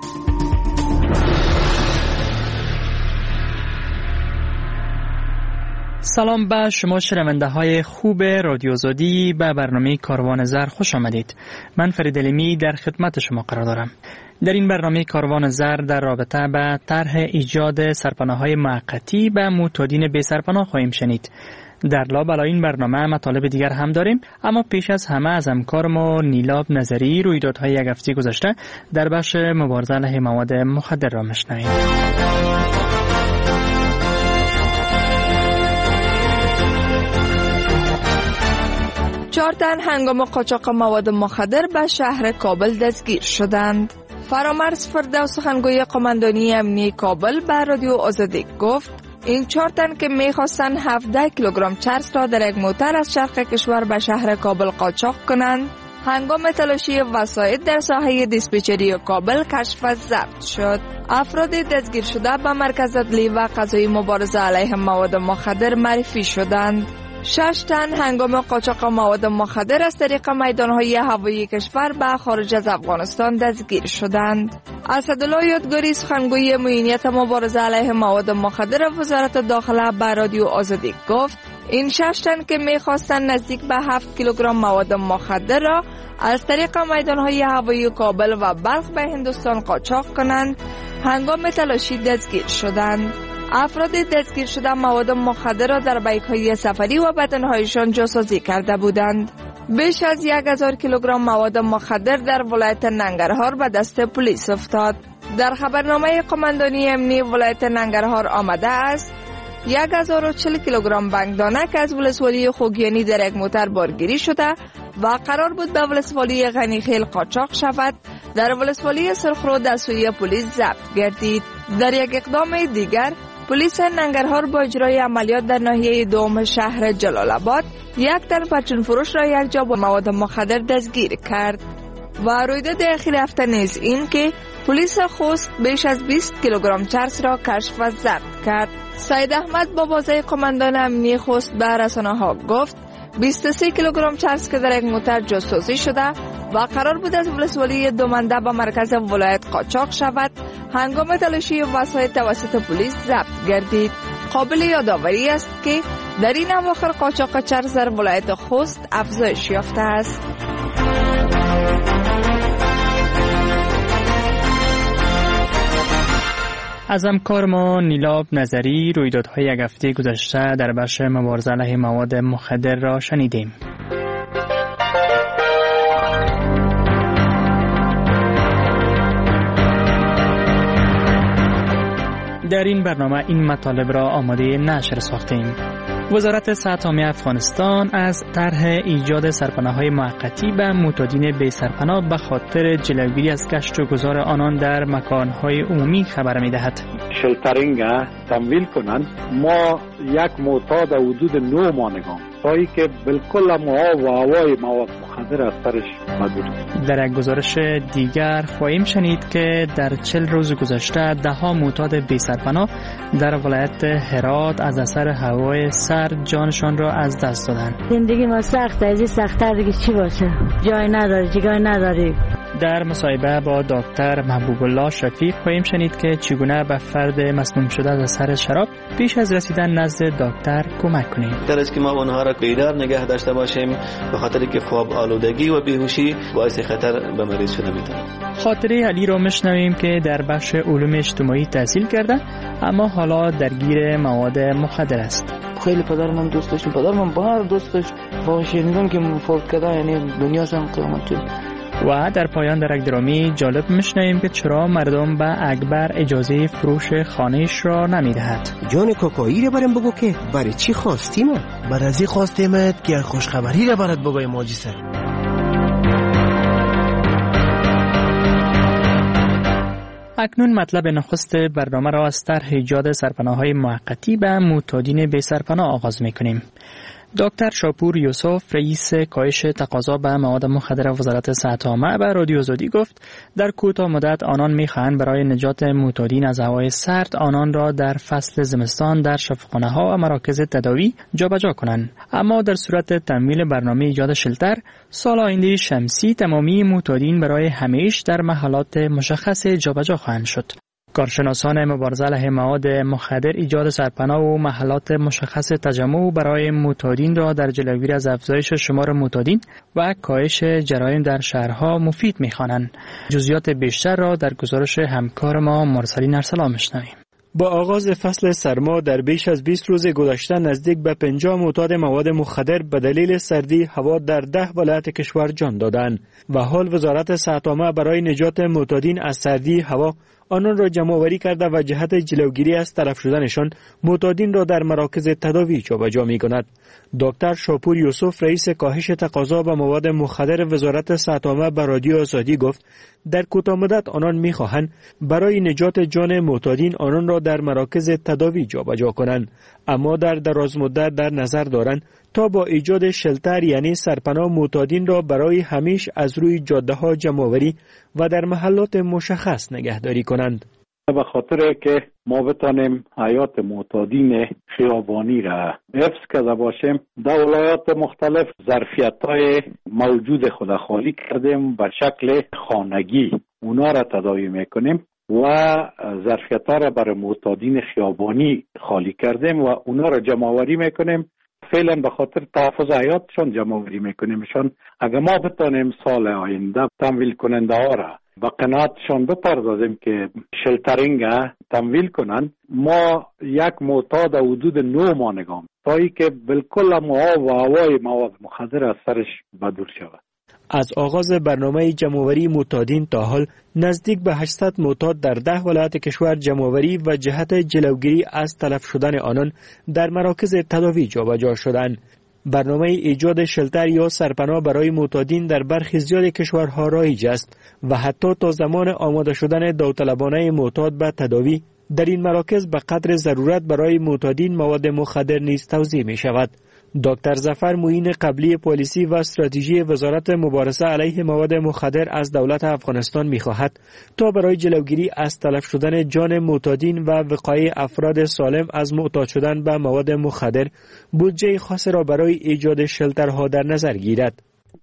سلام به شما شنونده های خوب رادیو آزادی. به برنامه کاروان زهر خوش آمدید. من فرید علیمی در خدمت شما قرار دارم. در این برنامه کاروان زهر در رابطه به طرح ایجاد سرپناه‌های موقتی به معتادین بی سرپناه خواهیم شنید. در لابلای این برنامه مطالب دیگر هم داریم، اما پیش از همه از همکارم و نیلاب نظری رویدادهای یک هفته گذشته در بخش مبارزه علیه مواد مخدر را میشنویم. 4 تن هنگام قاچاق مواد مخدر به شهر کابل دستگیر شدند. فرامرز فردوس سخنگوی قماندانی امنیتی کابل به رادیو آزادی گفت این 4 تن که می‌خواستند 17 کیلوگرم چرس را در یک موتر از شرق کشور به شهر کابل قاچاق کنند، هنگام تلاشی وسایط در ساحه دیسپچری کابل کشف و ضبط شد. افراد دستگیر شده به مرکز عدلی و قضایی مبارزه علیه مواد مخدر معرفی شدند. 6 تن هنگام قاچاق مواد مخدر از طریق میدانهای هوایی کشور به خارج از افغانستان دستگیر شدند. اسدالله یادگاری سخنگوی معینیت مبارزه علیه مواد مخدر وزارت داخله به رادیو آزادی گفت این 6 تن که می‌خواستند نزدیک به 7 کیلوگرم مواد مخدر را از طریق میدانهای هوایی کابل و بلخ به هندوستان قاچاق کنند، هنگام تلاشی دستگیر شدند. افراد دستگیر شده مواد مخدر را در بیک‌های سفری و بدنهایشان جاسازی کرده بودند. بیش از 1000 کیلوگرم مواد مخدر در ولایت ننگرهار به دست پلیس افتاد. در خبرنامه قماندانی امنیتی ولایت ننگرهار آمده است 1040 کیلوگرم بنگدانه که از ولسوالی خوگیانی در یک موتر بارگیری شده و قرار بود به ولسوالی غنیخیل قاچاق شود، در ولسوالی سرخرو دستوی پلیس ضبط گردید. در یک اقدام دیگر پلیس ننگرهار با اجرای عملیات در ناحیه دوم شهر جلال آباد یک تن پرچون فروش را یکجا با مواد مخدر دستگیر کرد. و رویداد اخیر هفته نیز این که پلیس خوست بیش از 20 کیلوگرم چرس را کشف و ضبط کرد. سید احمد با بازه قماندان امنیه خوست به رسانه‌ها گفت 23 کیلوگرم چرس که در یک موتر جاسوسی شده و قرار بود از ولسوالی دومنده به مرکز ولایت قاچاق شود، هنگام تلاشی وسایل توسط پلیس ضبط گردید. قابل یادآوری است که در این اواخر قاچاق چرس در ولایت خوست افزایش یافته است. از همکار ما نیلاب نظری رویدادهای یک هفته گذشته در بخش مبارزه علیه مواد مخدر را شنیدیم. در این برنامه این مطالب را آماده نشر ساختیم. وزارت صحت عامه افغانستان از طرح ایجاد سرپناه‌های موقتی به معتادین بی سرپناه به خاطر جلوگیری از گشت و گذار آنان در مکان‌های عمومی خبر می‌دهد. شلترینگ تمویل کنند. ما یک معتاد حدود 9 مانگان هایی که بالکل آب و هوای مواد مخدر از سرش مدور. در یک گزارش دیگر خواهیم شنید که در 40 روز گذشته 10 معتاد بی سرپناه در ولایت هرات از اثر هوای سرد جانشان را از دست دادند. زندگی ما سخته، از این سخت‌تر دیگه چی باشه؟ جای نداری، جای نداری. در مصاحبه با دکتر محبوب الله شفیق خواهیم شنید که چگونه به فرد مسموم شده از اثر شراب پیش از رسیدن نزد دکتر کمک کنیم. در است که ما اونها را بیدار نگه داشته باشیم، به خاطر که خواب آلودگی و بیهوشی باعث خطر به مریض شده میتونه. خاطره علی را میشنویم که در بخش علوم اجتماعی تحصیل کرده اما حالا درگیر مواد مخدر است. خیلی پدرم دوست داشتم، پدرم بار دوست داشت. شنیدم که فوت کرده، یعنی دنیا سم قیامت. و در پایان در یک درامی جالب میشنویم که چرا مردم به اکبر اجازه فروش خانهش را نمیدهد. جان کوکایی را برام بگو که برای چی خواستیم؟ برای ازی خواستیمت که خوشخبری را برات بگویم ماجی سر. اکنون مطلب نخست برنامه را از طرح ایجاد سرپناه‌های موقتی به معتادین بی سرپناه آغاز میکنیم. دکتر شاپور یوسف رئیس کاهش تقاضا به مواد مخدر وزارت صحت عامه به رادیو آزادی گفت در کوتاه مدت آنان می‌خواهند برای نجات معتادین از هوای سرد آنان را در فصل زمستان در شفاخانه‌ها و مراکز تداوی جابجا کنند، اما در صورت تمویل برنامه ایجاد شلتر سال آینده شمسی تمامی معتادین برای همیشه در محلات مشخص جابجا خواهند شد. کارشناسان مبارزه علیه مواد مخدر ایجاد سرپناه و محلات مشخص تجمع برای معتادین را در جلوگیری از افزایش شمار معتادین و کاهش جرایم در شهرها مفید می‌خوانند. جزئیات بیشتر را در گزارش همکار ما مرسلین ارسلان می‌شنویم. با آغاز فصل سرما در بیش از 20 روز گذشته نزدیک به 50 معتاد مواد مخدر به دلیل سردی هوا در 10 ولایت کشور جان دادند و حال وزارت صحت عامه برای نجات معتادین از سردی هوا آنان را جمع آوری کرده و جهت جلوگیری از تلف شدنشان معتادین را در مراکز تداوی جابجا می‌کند. دکتر شاپور یوسف رئیس کاهش تقاضا به مواد مخدر وزارت صحت عامه به رادیو آزادی گفت در کوتاه مدت آنان می‌خواهند برای نجات جان معتادین آنان را در مراکز تداوی جابجا کنند، اما در دراز مدت در نظر دارند تا با ایجاد شلتر یعنی سرپناه معتادین را برای همیشه از روی جاده‌ها جمع آوری و در محلات مشخص نگهداری کنند. به خاطر که ما بتانیم حیات معتادین خیابانی را حفظ کرده باشیم، در ولایات مختلف ظرفیت‌های موجود خود خالی کردیم، به شکل خانگی اونا را تداوی میکنیم و ظرفیت‌ها را برای معتادین خیابانی خالی کردیم و اونا را جمع آوری میکنیم. فعلا به خاطر تحفظ حیاتشان جمع آوری میکنیمشان. اگر ما بتانیم سال آینده تمویل کننده ها را به قناعتشان بپردازیم که شلترینگ تمویل کنند، ما یک معتاد حدود 9 مانگان تایی که بالکل آب و هوای مواد مخدر از سرش بدور شود. از آغاز برنامه جمع‌آوری معتادین تا حال نزدیک به 800 معتاد در 10 ولایت کشور جمع‌آوری و جهت جلوگیری از تلف شدن آنان در مراکز تداوی جابجا شدند. برنامه ایجاد شلتر یا سرپناه برای معتادین در برخی زیاد کشورها رایج است و حتی تا زمان آماده شدن داوطلبانه معتاد به تداوی در این مراکز به قدر ضرورت برای معتادین مواد مخدر نیز توزیع می شود. دکتر ظفر معین قبلی پالیسی و استراتژی وزارت مبارزه علیه مواد مخدر از دولت افغانستان می‌خواهد تا برای جلوگیری از تلف شدن جان معتادین و وقایع افراد سالم از معتاد شدن به مواد مخدر بودجه خاص را برای ایجاد شلترها در نظر گیرد.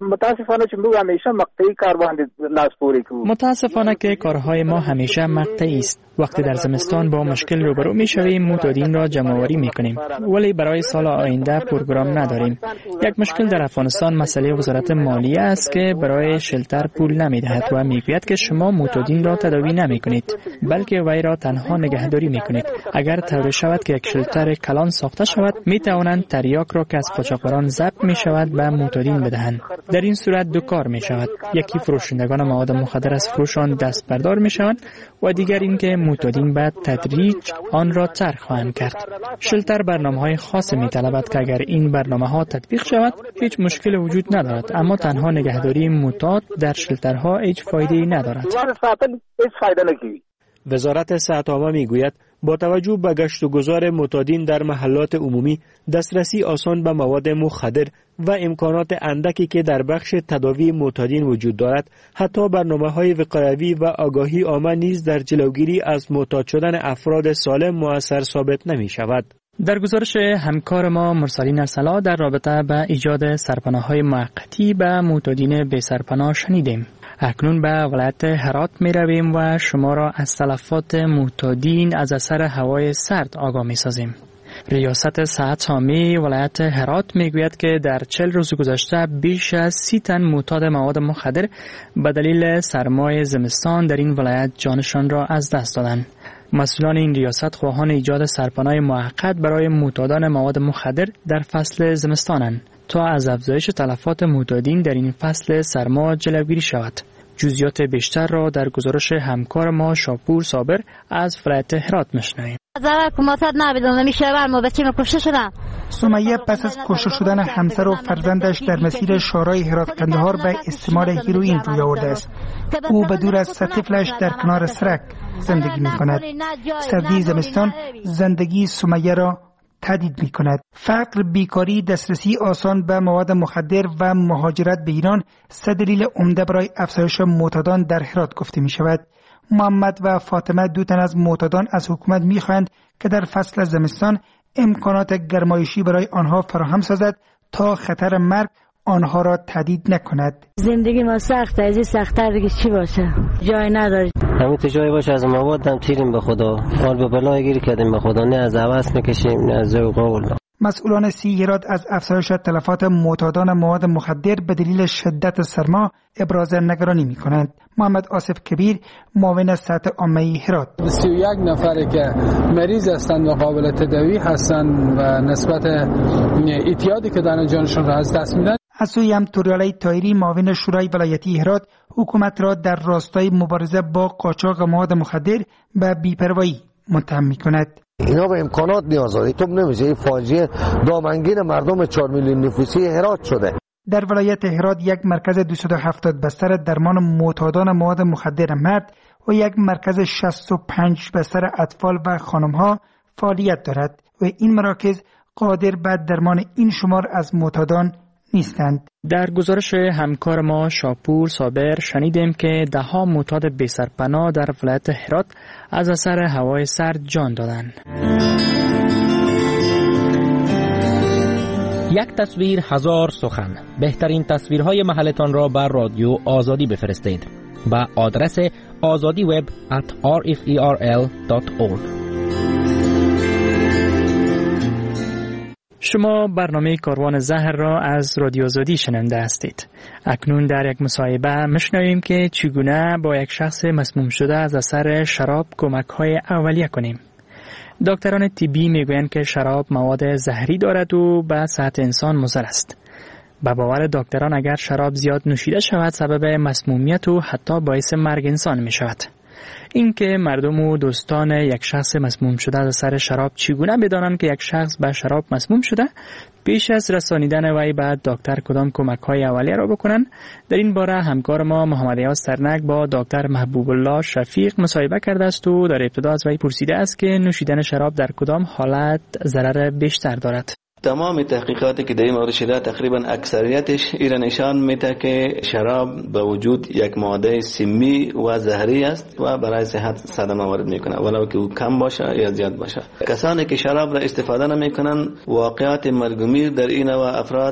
متاسفانه که کارهای ما همیشه مقطعی است. وقتی در زمستان با مشکل روبرو می‌شویم معتادین را جمع‌آوری می‌کنیم، ولی برای سال آینده پروگرام نداریم. یک مشکل در افغانستان مسئله وزارت مالیه است که برای شلتر پول نمی‌دهد و میگوید که شما معتادین را تداوی نمی‌کنید، بلکه وی را تنها نگهداری می‌کنید. اگر طور شود که یک شلتر کلان ساخته شود، می‌توانند تریاک را که از قاچاقبران ضبط می‌شود به معتادین بدهند. در این صورت دو کار می‌شود: یکی فروشندگان مواد مخدر از فروش آن دست بردار می‌شوند و دیگر اینکه معتادین به تدریج آن را ترک خواهند کرد. شلتر برنامه‌های خاص می‌طلبد که اگر این برنامه‌ها تطبیق شود هیچ مشکل وجود ندارد، اما تنها نگهداری معتاد در شلترها هیچ فایده‌ای ندارد. وزارت صحت عامه میگوید با توجه به گشت و گذار معتادین در محلات عمومی، دسترسی آسان به مواد مخدر و امکانات اندکی که در بخش تداوی معتادین وجود دارد، حتی برنامه‌های وقایوی و آگاهی عامه نیز در جلوگیری از معتاد شدن افراد سالم مؤثر ثابت نمی‌شود. در گزارش همکار ما مرسلین ارسلا در رابطه با ایجاد سرپناه‌های موقتی به معتادین بی سرپناه شنیدیم. اکنون به ولایت هرات می رویم و شما را از تلفات معتادین از اثر هوای سرد آگاه می سازیم. ریاست صحت عامه ولایت هرات می گوید که در 40 روز گذشته بیش از 30 تن معتاد مواد مخدر به دلیل سرمای زمستان در این ولایت جانشان را از دست دادند. مسئولان این ریاست خواهان ایجاد سرپناه موقت برای معتادان مواد مخدر در فصل زمستانند تا از افزایش تلفات معتادین در این فصل سرما جلوگیری شود. جزئیات بیشتر را در گزارش همکار ما شاپور صابر از ولایت هرات میشنویم. سمیه پس از کشته شدن همسر و فرزندش در مسیر شورای هرات قندهار به استعمال هیروئین روی آورده است. او به دور از طفلش در کنار سرک زندگی می کند. سردی زمستان زندگی سمیه را تهدید می کند. فقر، بیکاری، دسترسی آسان به مواد مخدر و مهاجرت به ایران سه دلیل عمده برای افزایش معتادان در هرات گفته می شود. محمد و فاطمه دو تن از معتادان از حکومت می خواهند که در فصل زمستان امکانات گرمایشی برای آنها فراهم سازد تا خطر مرگ آنها را تهدید نکند. زندگی ما سخته، از این سخت‌تر دیگه چی باشه؟ جای نداری. همین تو جای باشه از مواد هم تیریم به خدا. حال به بلای گیری کردیم به خدا، نه از عوض میکشیم نه از ذوق الله. مسئولان هرات از افزایش تلفات معتادان مواد مخدر به دلیل شدت سرما ابراز نگرانی می‌کنند. محمد آصف کبیر، معاون صحت عامه هرات: 31 نفری که مریض هستند و قابل تداوی هستند و نسبت اعتیادی که دارن جانشون را از دست میدن. از سوی هم توریالی طاهری، معاون شورای ولایتی هرات، حکومت را در راستای مبارزه با قاچاق مواد مخدر به بی‌پروایی متهم می‌کند. اینا به امکانات نیاز داره. تو نمیشه فاجعه دامنگیر مردم 4 میلیون نفوسی هرات شده. در ولایت هرات یک مرکز 270 بستر درمان معتادان مواد مخدر مرد و یک مرکز 65 بستر اطفال و خانم‌ها فعالیت دارد و این مراکز قادر به درمان این شمار از معتادان نیستند. در گزارش همکار ما شاپور صابر شنیدیم که ده‌ها معتاد بی سرپناه در ولایت هرات از اثر هوای سرد جان دادند. یک تصویر هزار سخن. بهترین تصویرهای محلتان را بر رادیو آزادی بفرستید با آدرس azadiweb@rferl.org. شما برنامه کاروان زهر را از رادیو آزادی شنونده هستید. اکنون در یک مصاحبه میشنویم که چگونه با یک شخص مسموم شده از اثر شراب کمک‌های اولیه کنیم. دکتران طبی میگویند که شراب مواد زهری دارد و به صحت انسان مضر است. به باور دکتران اگر شراب زیاد نوشیده شود سبب مسمومیت و حتی باعث مرگ انسان می شود. اینکه مردم و دوستان یک شخص مسموم شده از اثر شراب چگونه بدانند که یک شخص به شراب مسموم شده، پیش از رسانیدن وی به دکتر کدام کمک‌های اولیه را بکنند. در این باره همکار ما محمد یاس سرنگ با دکتر محبوب الله شفیق مصاحبه کرده است و در ابتدا از وی پرسیده است که نوشیدن شراب در کدام حالت ضرر بیشتر دارد. تمام تحقیقاتی که در این مورد شده تقریبا اکثریتش ایران نشان میده که شراب به وجود یک ماده سمی و زهری است و برای صحت صدمه وارد میکنه، ولو که او کم باشه یا زیاد باشه. کسانی که شراب را استفاده نمیکنن واقعات مرگ و میر در این نوع افراد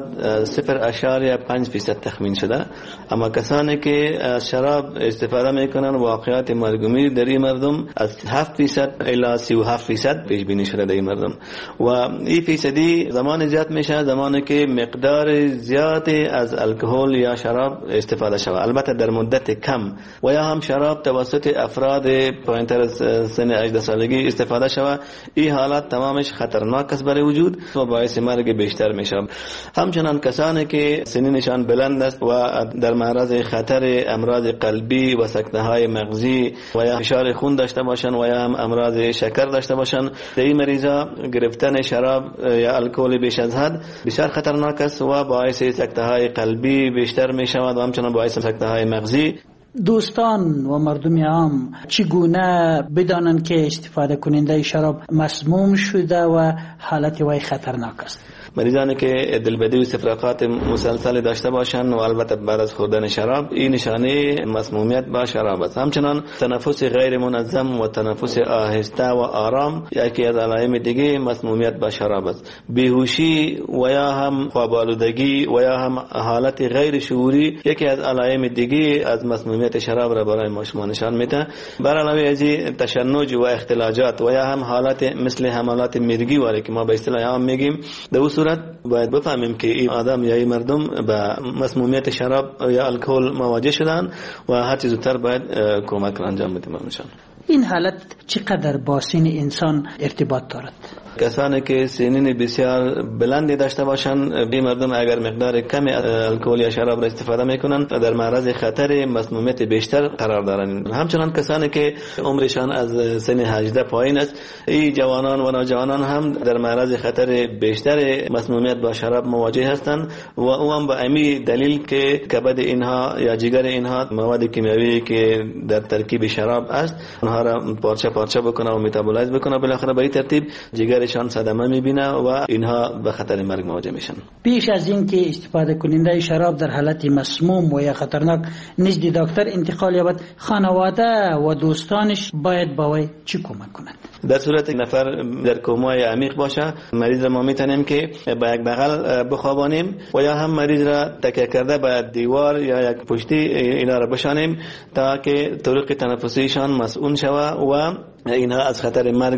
0.5% تخمین شده، اما کسانی که از شراب استفاده میکنن واقعات مرگ و میر در این مردم از 7% الی 37% پیش بینی شده در این مردم. و این فیصدی زمان زیاد میشه زمانی که مقدار زیادی از الکل یا شراب استفاده شود، البته در مدت کم، و یا هم شراب توسط افراد پایینتر از سن 18 سالگی استفاده شود. این حالت تمامش خطرناک است برای وجود و باعث مرگ بیشتر میشه. همچنان کسانی که سنینشان بلند است و در معرض خطر امراض قلبی و سکته های مغزی و یا فشار خون داشته باشند و یا هم امراض شکر داشته باشند، در این مریضا گرفتن شراب یا الکل بیش از حد بسیار خطرناک است و باعث سکته های قلبی بیشتر می شود و همچنان باعث سکته های مغزی. دوستان و مردم عام چگونه بدانند که استفاده کننده شراب مسموم شده و حالت وی خطرناک است؟ مریضانی که دلبدی و استفراغات مسلسل داشته باشند و البته بعد از خوردن شراب، این نشانه مسمومیت با شراب است. همچنان تنفس غیر منظم و تنفس آهسته و آرام یکی از علائم دیگه مسمومیت با شراب است. بیهوشی و یا هم خواب آلودگی و یا هم حالت غیر شعوری یکی از علائم دیگه از مسمومیت شراب را برای ما شما نشان میده. بر علاوه از تشنج و اختلاجات و یا هم حالت مثل حملات مرگی ولی که ما به اصطلاح عام میگیم، در صورت باید بفهمیم که این آدم یا این مردم به مسمومیت شراب یا الکل مواجه شدن و هر چیز زودتر باید کمک انجام بدیم. این حالت چقدر با سن انسان ارتباط دارد؟ کسانی که سنین بسیار بلندی داشته باشند، بی مردم اگر مقدار کمی الکل یا شراب را استفاده میکنند در معرض خطر مسمومیت بیشتر قرار دارند. همچنان کسانی که عمرشان از سن 18 پایین است، این جوانان و نوجوانان هم در معرض خطر بیشتر مسمومیت با شراب مواجه هستند و اون به امی دلیل که کبد اینها یا جگر اینها مواد کیمیایی که در ترکیب شراب است اونها را پارچه پارچه بکنه و متابولایز بکنه، بالاخره به این ترتیب جگرشان صدمه میبینه و اینها به خطر مرگ مواجه میشن. پیش از اینکه استفاده کننده شراب در حالت مسموم و یا خطرناک نزد دکتر انتقال یابد، خانواده و دوستانش باید با وی چی کمک کنند؟ در صورت نفر در کومای عمیق باشه، مریض ما میتونیم که با یک بغل بخوابانیم و یا هم مریض را تکیه کرده به دیوار یا یک پشتی اینا را بشانیم تا که طرق تنفسیشان مسئول شوه و اینها از خطر مرگ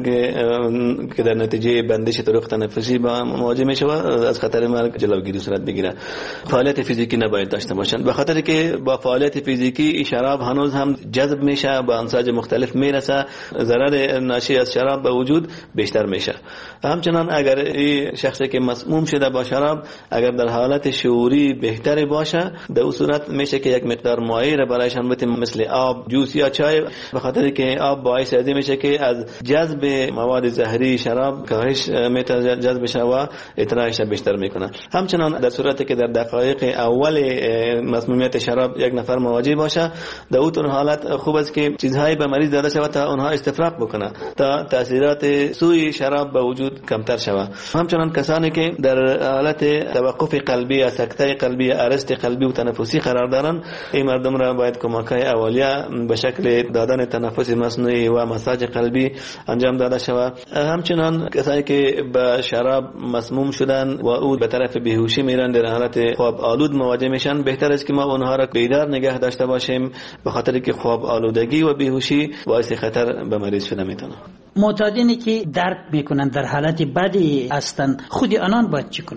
که در نتیجه بندش طرق تنفسی با مواجه می شود از خطر مرگ جلوگیری صورت بگیره. فعالیت فیزیکی نباید داشته باشند، به خاطر که با فعالیت فیزیکی شراب هنوز هم جذب میشه، با امواج مختلف میرسه، ضرر ناشی از شراب به وجود بیشتر میشه. همچنان اگر این شخصی که مسموم شده با شراب اگر در حالت شعوری بهتری باشه، در اون صورت میشه که یک مقدار مایع را برایشان بدیم مثل آب، جوس یا چای، به خاطر که آب باعث از میشه که از جذب مواد زهری شراب کاهش میتونه جذب شه و اطراحش بیشتر میکنه. همچنان در صورتی که در دقایق اول مسمومیت شراب یک نفر مواجه باشه، در اون حالت خوب است که چیزهایی به مریض داده شود تا اونها استفراغ بکنه تا تاثیرات سوی شراب به وجود کمتر شود. همچنان کسانی که در حالت توقف قلبی یا سکته قلبی یا ارست قلبی و تنفسی قرار دارن، این مردم را باید کمک‌های اولیه به شکل دادن تنفس مصنوعی و مساج قلبی انجام داده شود. همچنان کسانی که به شراب مسموم شدن و او به طرف بیهوشی میرن، در حالت خواب آلود مواجه میشن، بهتر است که ما اونها را بیدار نگه داشته باشیم، به خاطر که خواب آلودگی و بیهوشی باعث خطر به مریض شده میتونه. معتادینی که درد میکنن در حالت بدی هستند، خود آنان باید چی کنند؟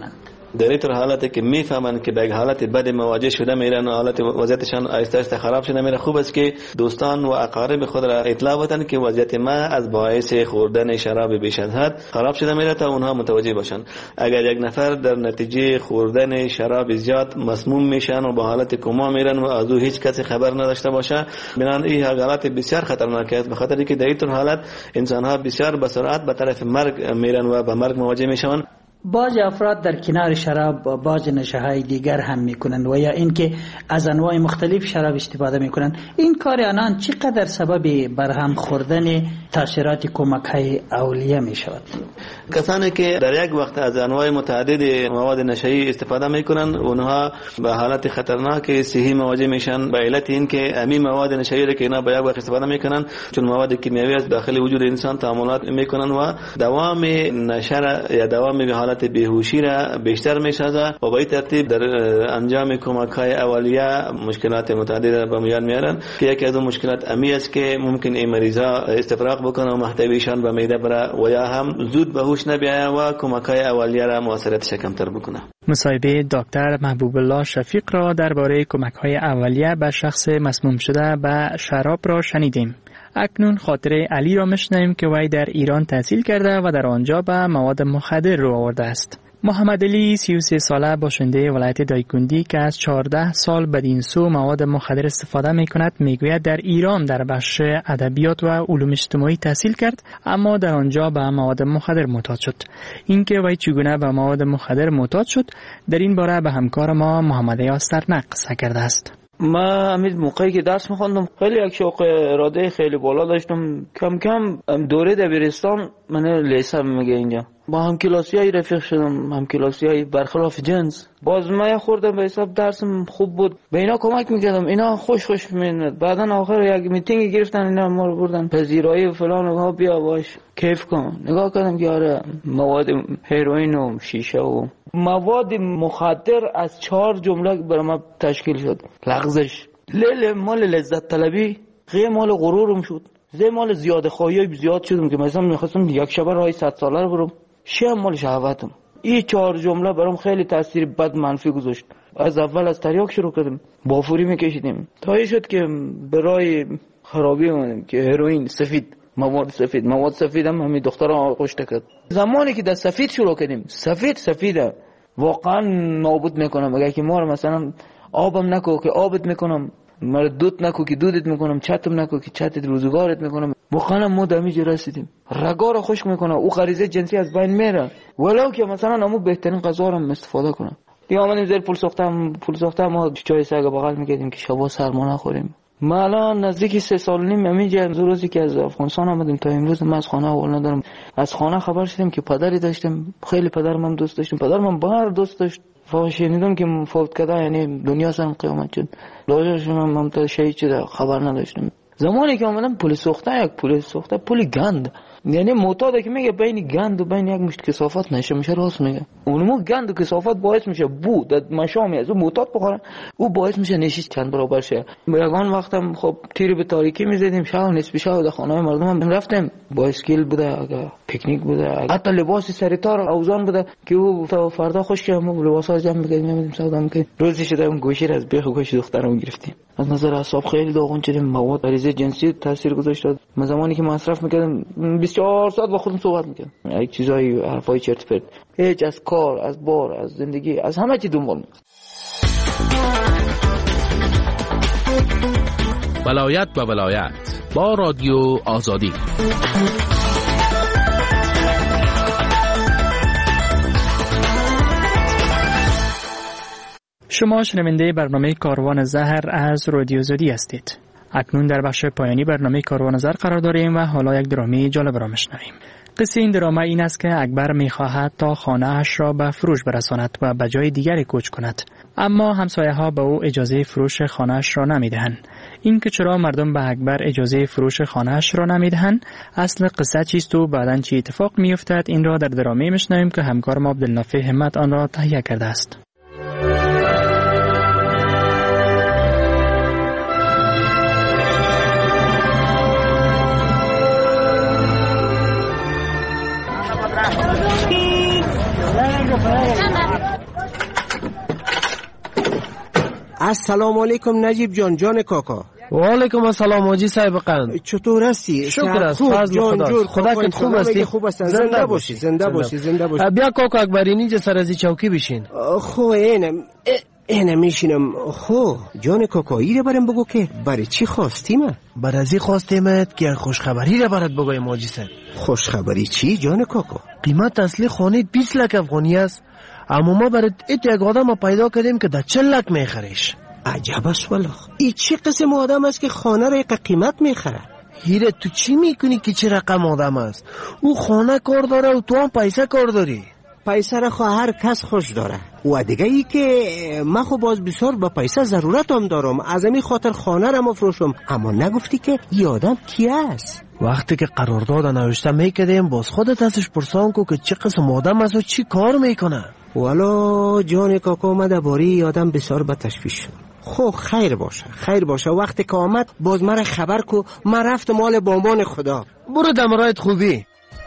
در این حالتی که میفهمن که به حالت بد مواجه شده میرن و حالت وضعیتشان آهسته آهسته خراب شده میره، خوب است که دوستان و اقارب خود را اطلاع بدن که وضعیت ما از باعث خوردن شراب بیش از حد خراب شده میره تا اونها متوجه باشن. اگر یک نفر در نتیجه خوردن شراب زیاد مسموم میشن و به حالت کما میرن و از او هیچ کسی خبر نداشته باشه، بنان این حالت بسیار خطرناک است، به خاطر اینکه در این حالت انسان ها بسیار به سرعت به طرف مرگ میرن و به مرگ مواجه میشن. بعض افراد در کنار شراب بعض نشه‌های دیگر هم میکنند و یا اینکه از انواع مختلف شراب استفاده میکنند. این کار آنان چقدر سبب برهم خوردن تاثیرات کمک‌های اولیه میشود؟ کسانی که در یک وقت از انواع متعدد مواد نشه‌ای استفاده میکنند اونها به حالت خطرناک صحی مواجه میشن، به علت این که همین مواد نشه‌ای را که اینا به یک وقت استفاده میکنند چون مواد کیمیایی است داخل وجود انسان تعاملات میکنند و دوام نشه یا دوام حالت بیهوشی را بیشتر میسازه و به این ترتیب در انجام کمک‌های اولیه مشکلات متعدد به میان میارن که یکی از اون مشکلات امی است که ممکن این مریضا استفراغ بکنه و محتویشان به معده بره و یا هم زود به هوش نبیایه و کمک‌های اولیه را موثریتش کمتر بکنه. مصاحبه دکتر محبوب الله شفیق را درباره کمک‌های اولیه به شخص مسموم شده به شراب را شنیدیم. اکنون خاطره علی را میشنویم که وی در ایران تحصیل کرده و در آنجا به مواد مخدر رو آورده است. محمد علی 33 ساله باشنده ولایت دایکنڈی که از 14 سال بدین سو مواد مخدر استفاده می کند میگوید در ایران در بخش ادبیات و علوم اجتماعی تحصیل کرد اما در آنجا به مواد مخدر معتاد شد. اینکه وی چگونه به مواد مخدر معتاد شد در این باره به همکار ما محمد یاسر سرنق قصه کرده است. ما همین موقعی که درس می‌خوندم خیلی یک شوق اراده خیلی بالا داشتم. کم کم دوره دبیرستان من لیسه میگه اینجا با هم کلاسیای رفیق شدم، هم کلاسیای برخلاف جنس. باز من خوردم به حساب درسم خوب بود، به اینا کمک میکردم، اینا خوش می‌اومد. بعدن آخر یک میتینگ گرفتن اینا ما رو بردن پذیرایی و فلان و بیا باش کیف کن. نگاه کردم که آره مواد هروئین و شیشه و مواد مخدر از 4 جمله برام تشکیل شد. لغزش، لیل مال لذت طلبی، غیر مال غرورم شد، زی مال زیاده خواهی زیاد شدم که مثلا می‌خواستم یک شب راه 100 ساله رو برم، شم مال شهوتم. این 4 جمله برام خیلی تاثیر بد منفی گذاشت. از اول از تریاک شروع کردم، بافوری میکشیدیم تا این شد که برای خرابی اومدم که هروئین، سفید، مواد سفید هم همین دخترها آغوش کرد. زمانی که در سفید شروع کردیم، سفیده واقعا نابود میکنم. اگه که ما مثلا آبم نکو که آبت میکنم، مرا دود نکو که دودت میکنم، چتم نکو که چتت روزگارت میکنم. واقعا ما دمیج رسیدیم. رگا رو خشک میکنه، او غریزه جنسی از بین میره، ولو که مثلا امو بهترین غذا رو استفاده کنم. دیگه آمدیم زیر پول ساختم ما چای سگ بغل میکردیم که شبا سرما نخوریم. ما الان نزدیک 3 سال نیم همینجا روزی که از افغانستان آمدیم تا امروز من از خانه اول ندارم. از خانه خبر شدیم که پدری داشتم، خیلی پدرم دوست داشتم، پدرم بهر دوست داشت. شنیدم که فوت کرده، یعنی دنیا سر قیامت شد. لاجرشون هم تا شهید شده، خبر نداشتم. زمانی که آمدم پول سوخته پول گند، یعنی معتاده که میگه بین گند و بین یک مشت کثافت نشه میشه، راست میگه. اونمو گند و کثافت باعث میشه بو در مشامی از اون معتاد بخوره، او باعث میشه نشیش چند برابر شه. یگان وقتم خب تیر به تاریکی میزدیم، شب نصف شب در خانه مردم هم رفتیم، با اسکیل بوده، پیکنیک بوده، حتی لباس سریتار اوزان بوده که او تا فردا خوش که ما لباسا جمع می‌کردیم می‌رفتیم سودا می‌کردیم. روزی شده اون گوشی از بیخ گوشی دخترمو گرفتیم. از نظر اعصاب خیلی داغون شدیم، مواد غریزه جنسی تاثیر گذاشت. من زمانی که مصرف می‌کردم 24 ساعت با خودم صحبت می‌کردم، یک چیزای حرفای چرت پرت، هیچ از کار، از بار، از زندگی، از همه چی دنبال می‌کردم. ولایت و ولایت با رادیو آزادی. شما شنونده برنامه کاروان زهر از رادیو آزادی هستید. اکنون در بخش پایانی برنامه کاروان زهر قرار داریم و حالا یک درامی جالب را میشنویم. قصه این درامه این است که اکبر میخواهد تا خانه‌اش را به فروش برساند و به جای دیگری کوچ کند، اما همسایه‌ها به او اجازه فروش خانه‌اش را نمیدهند. این که چرا مردم به اکبر اجازه فروش خانه‌اش را نمیدهند، اصل قصه چیست و بعداً چه اتفاق میافتد، این را در درامه میشنویم که همکار ما عبدالنافع همت آن را تهیه کرده است. السلام علیکم نجیب جان، جان کاکا. و علیکم السلام حاجی صاحب قند. چطور هستی؟ شکر است، فضل خدا. خدا که خوب هستی. زنده باشی، زنده باشی، زنده باشی. بیا کاکا اکبری اینجا سر از چوکی بشین. خو اینم میشینم. خو جان کاکایی رو برام بگو که برای چی خواستیم؟ برای ازی خواستیمت که خوشخبری رو برات بگویم حاجی صاحب. خوشخبری چی جان کاکا؟ قیمت اصلی خانه 20 لک افغانی است، اما ما برای یک آدم پیدا کردیم که در 40 لک میخریش. عجب است والله. این چه قسم آدم است که خانه را یک قیمت میخره؟ هیره تو چی میکنی که چه رقم آدم است؟ او خانه کار داره و تو هم پیسه کار داری. پیسه را خواه هر کس خوش داره و دیگه ای که من خو باز بسیار با پیسه ضرورت هم دارم، از این خاطر خانه را مفروشم. اما نگفتی که این آدم کی است؟ وقتی که قرارداد نوشته میکردیم باز خودت ازش پرسان کو که چه قسم آدم است و چی کار میکنه. والا جان کاکا من درباره آدم بسیار به تشویش شدم. خب خیر باشه وقتی که آمد باز مرا خبر کو، من رفت مال بانبان خدا. برو دمرایت خوبی.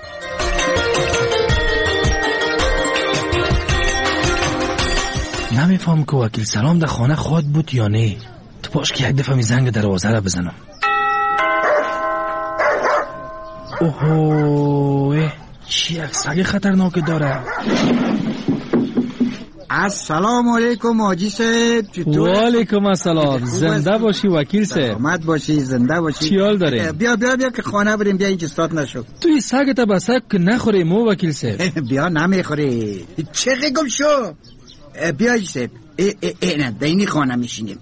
نمیفهم که وکیل سلام در خانه خود بود یا نه. تو باش که یک دفعه می زنگ دروازه را بزنم. اوه چی یک سگ خطرناک داره. السلام علیکم حاجی صاحب. و علیکم السلام. زنده باشی وکیل صاحب. سلامت باشی، زنده باشی. چی حال داره؟ بیا که خانه بریم، بیا اینجا استاد نشو. توی سگت به سگ که نخوری مو وکیل صاحب. بیا نمیخوری. چه گم شو. بیا حاجی صاحب. نه دینی خانه میشینیم.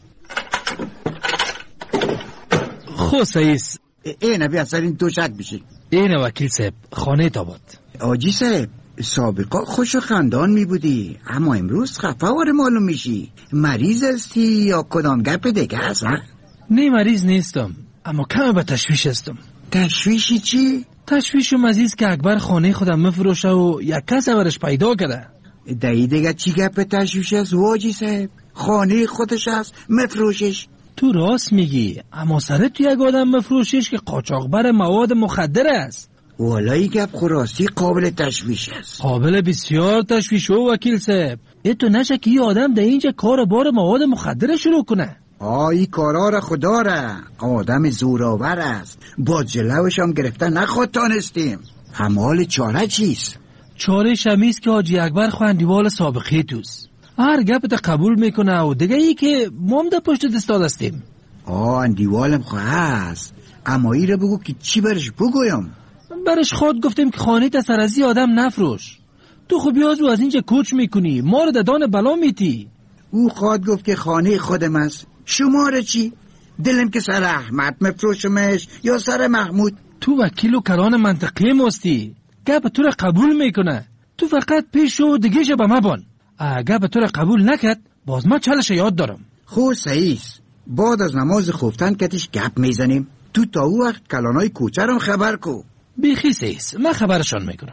خو سیس. نه بیا سر این دوشک بشی. اینه وکیل صاحب خانه تا بود. حاجی صاحب سابقا خوش و خندان می بودی، اما امروز خفه واره معلوم میشی. مریض هستی یا کدام گپ دیگه هست؟ نه مریض نیستم، اما کم به تشویش هستم. تشویشی چی؟ تشویشم عزیز که اکبر خانه خودم مفروشه و یک کس برش پیدا کرده. دایی دیگه چی گپ تشویش هست واجی صاحب؟ خانه خودش هست مفروشش. تو راست میگی، اما سره تو یک آدم مفروشش که قاچاقبر مواد مخدر است. والایی گپ خراستی قابل تشویش است. قابل بسیار تشویش و وکیل صاحب. تو نشه که این آدم در اینجا کار بار مواد مخدر شروع کنه. این کارا را خدا را. آدم زوراور است، با جلوش هم گرفته نخواد تانستیم. همال چاره چیست؟ چاره شمیست که حاجی اکبر خواندیوال سابقی توست. هر گپت قبول میکنه و دیگه ای که ما هم در پشت دستاد هستیم. اندیوالم خواه هست، اما ای را بگو که چی برش بگویم؟ برش خود گفتیم که خانه تا سرازی آدم نفروش. تو خب بیازو از اینجا کوچ میکنی، ما رو ددان بلا میتی. او خود گفت که خانه خودم است. شما را چی؟ دلم که سر احمد مفروشمش یا سر محمود. تو وکیل و کلان منطقی مستی، گپ تو را قبول میکنه. تو فقط پیش شو دیگه شو به ما بان. گپ تو را قبول نکرد باز ما چالش یاد دارم. خو سعیس بعد از نماز خفتن کتش گپ میزنیم. تو تا او وقت کلانای کوچه رو خبر کو. بیخی سعیس من خبرشان میکنم.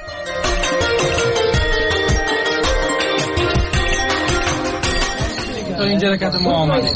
تو اینجا رکت ما آمدیم.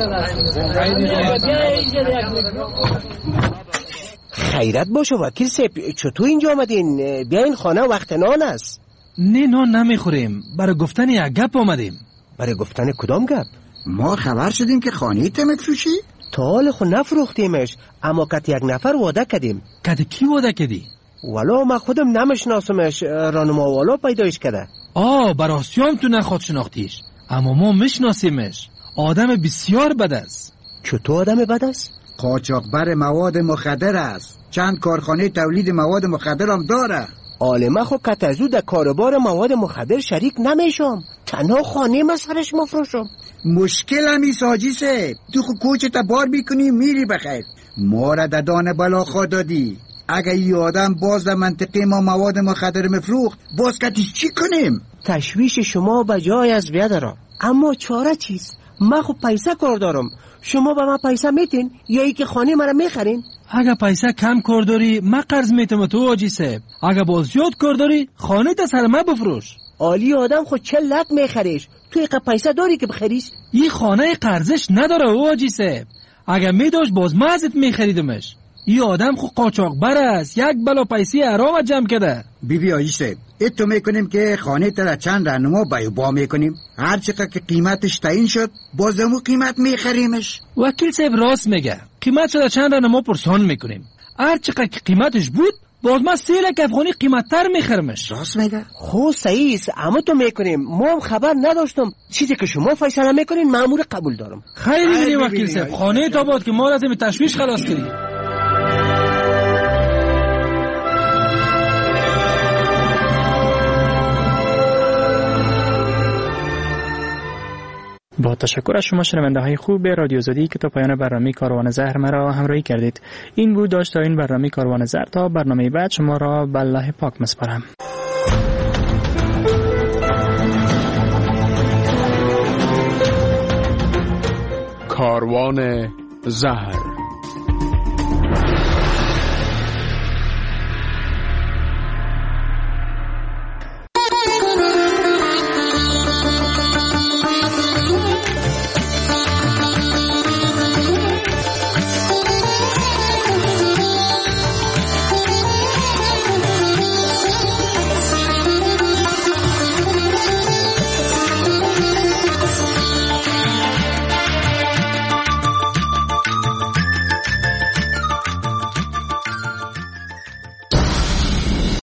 خیرت باشه وکیل صاحب، چطور اینجا آمدین؟ بیاین خانه وقت نان است. نه نان نمیخوریم، برای گفتن یک گپ آمدیم. برای گفتن کدام گپ؟ ما خبر شدیم که خانه ته مفروشی؟ تا حال خو نفروختیمش، اما کت یک نفر وعده کردیم. کت کی وعده کردی؟ ولو ما خودم نمیشناسمش، رانما والا پیدایش کرده. براسیام تو نخواد شناختیش، اما ما میشناسیمش. آدم بسیار بد است. چطور آدم بد است؟ قاچاقبر مواد مخدر است. چند کارخانه تولید مواد مخدر هم داره. عالمه خو کتازو در کاربار مواد مخدر شریک نمیشم، تنها خانه مسخرش مفروشم. مشکل همی ساجی سه تو خو کوچه تا بار میکنی میری بخیر. ما را ددان بلا خود دادی. اگه ای آدم باز در منطقه ما مواد مخدر مفروخت باز کتیش چی کنیم؟ تشویش شما بجای از بیادرم، اما چاره چیست؟ من خو پیسه کار دارم. شما به من پیسه میتین یا ای که خانه مرا میخرین؟ اگه پیسه کم کار داری من قرض میتم تو حاجی صاحب. اگه باز زیاد کار داری خانه تا سر من بفروش. عالی آدم خود 40 لک میخریش، تو ایقه پیسه داری که بخریش؟ این خانه قرضش نداره حاجی صاحب. اگه میداشت باز من ازت میخریدمش. این آدم خو قاچاقبر است، یک بلا پیسی حرام جمع کرده. بیبی آجی صاحب اتو میکنیم که خانه تر چند رهنما با میکنیم، هر چقدر که قیمتش تعیین شد بازمو قیمت میخریمش. وکیل صاحب راست میگه، قیمت شده چند رهنما پرسان میکنیم، هر چقدر که قیمتش بود باز ما 3 لک افغانی قیمتتر میخرمش. راست میگه. خو صحیح است، اما تو میکنیم، ما هم خبر نداشتم. چیزی که شما فیصله میکنین مأمور قبول دارم. خیلی ببینیم وکیل صاحب، خانه تا باد که ما را از این تشویش خلاص کردی. با تشکر از شما شنونده های خوب رادیو آزادی که تا پایان برنامه کاروان زهر مرا همراهی کردید. این بود داشت تا این برنامه کاروان زهر. تا برنامه بعد شما را به الله پاک مسپارم. کاروان زهر.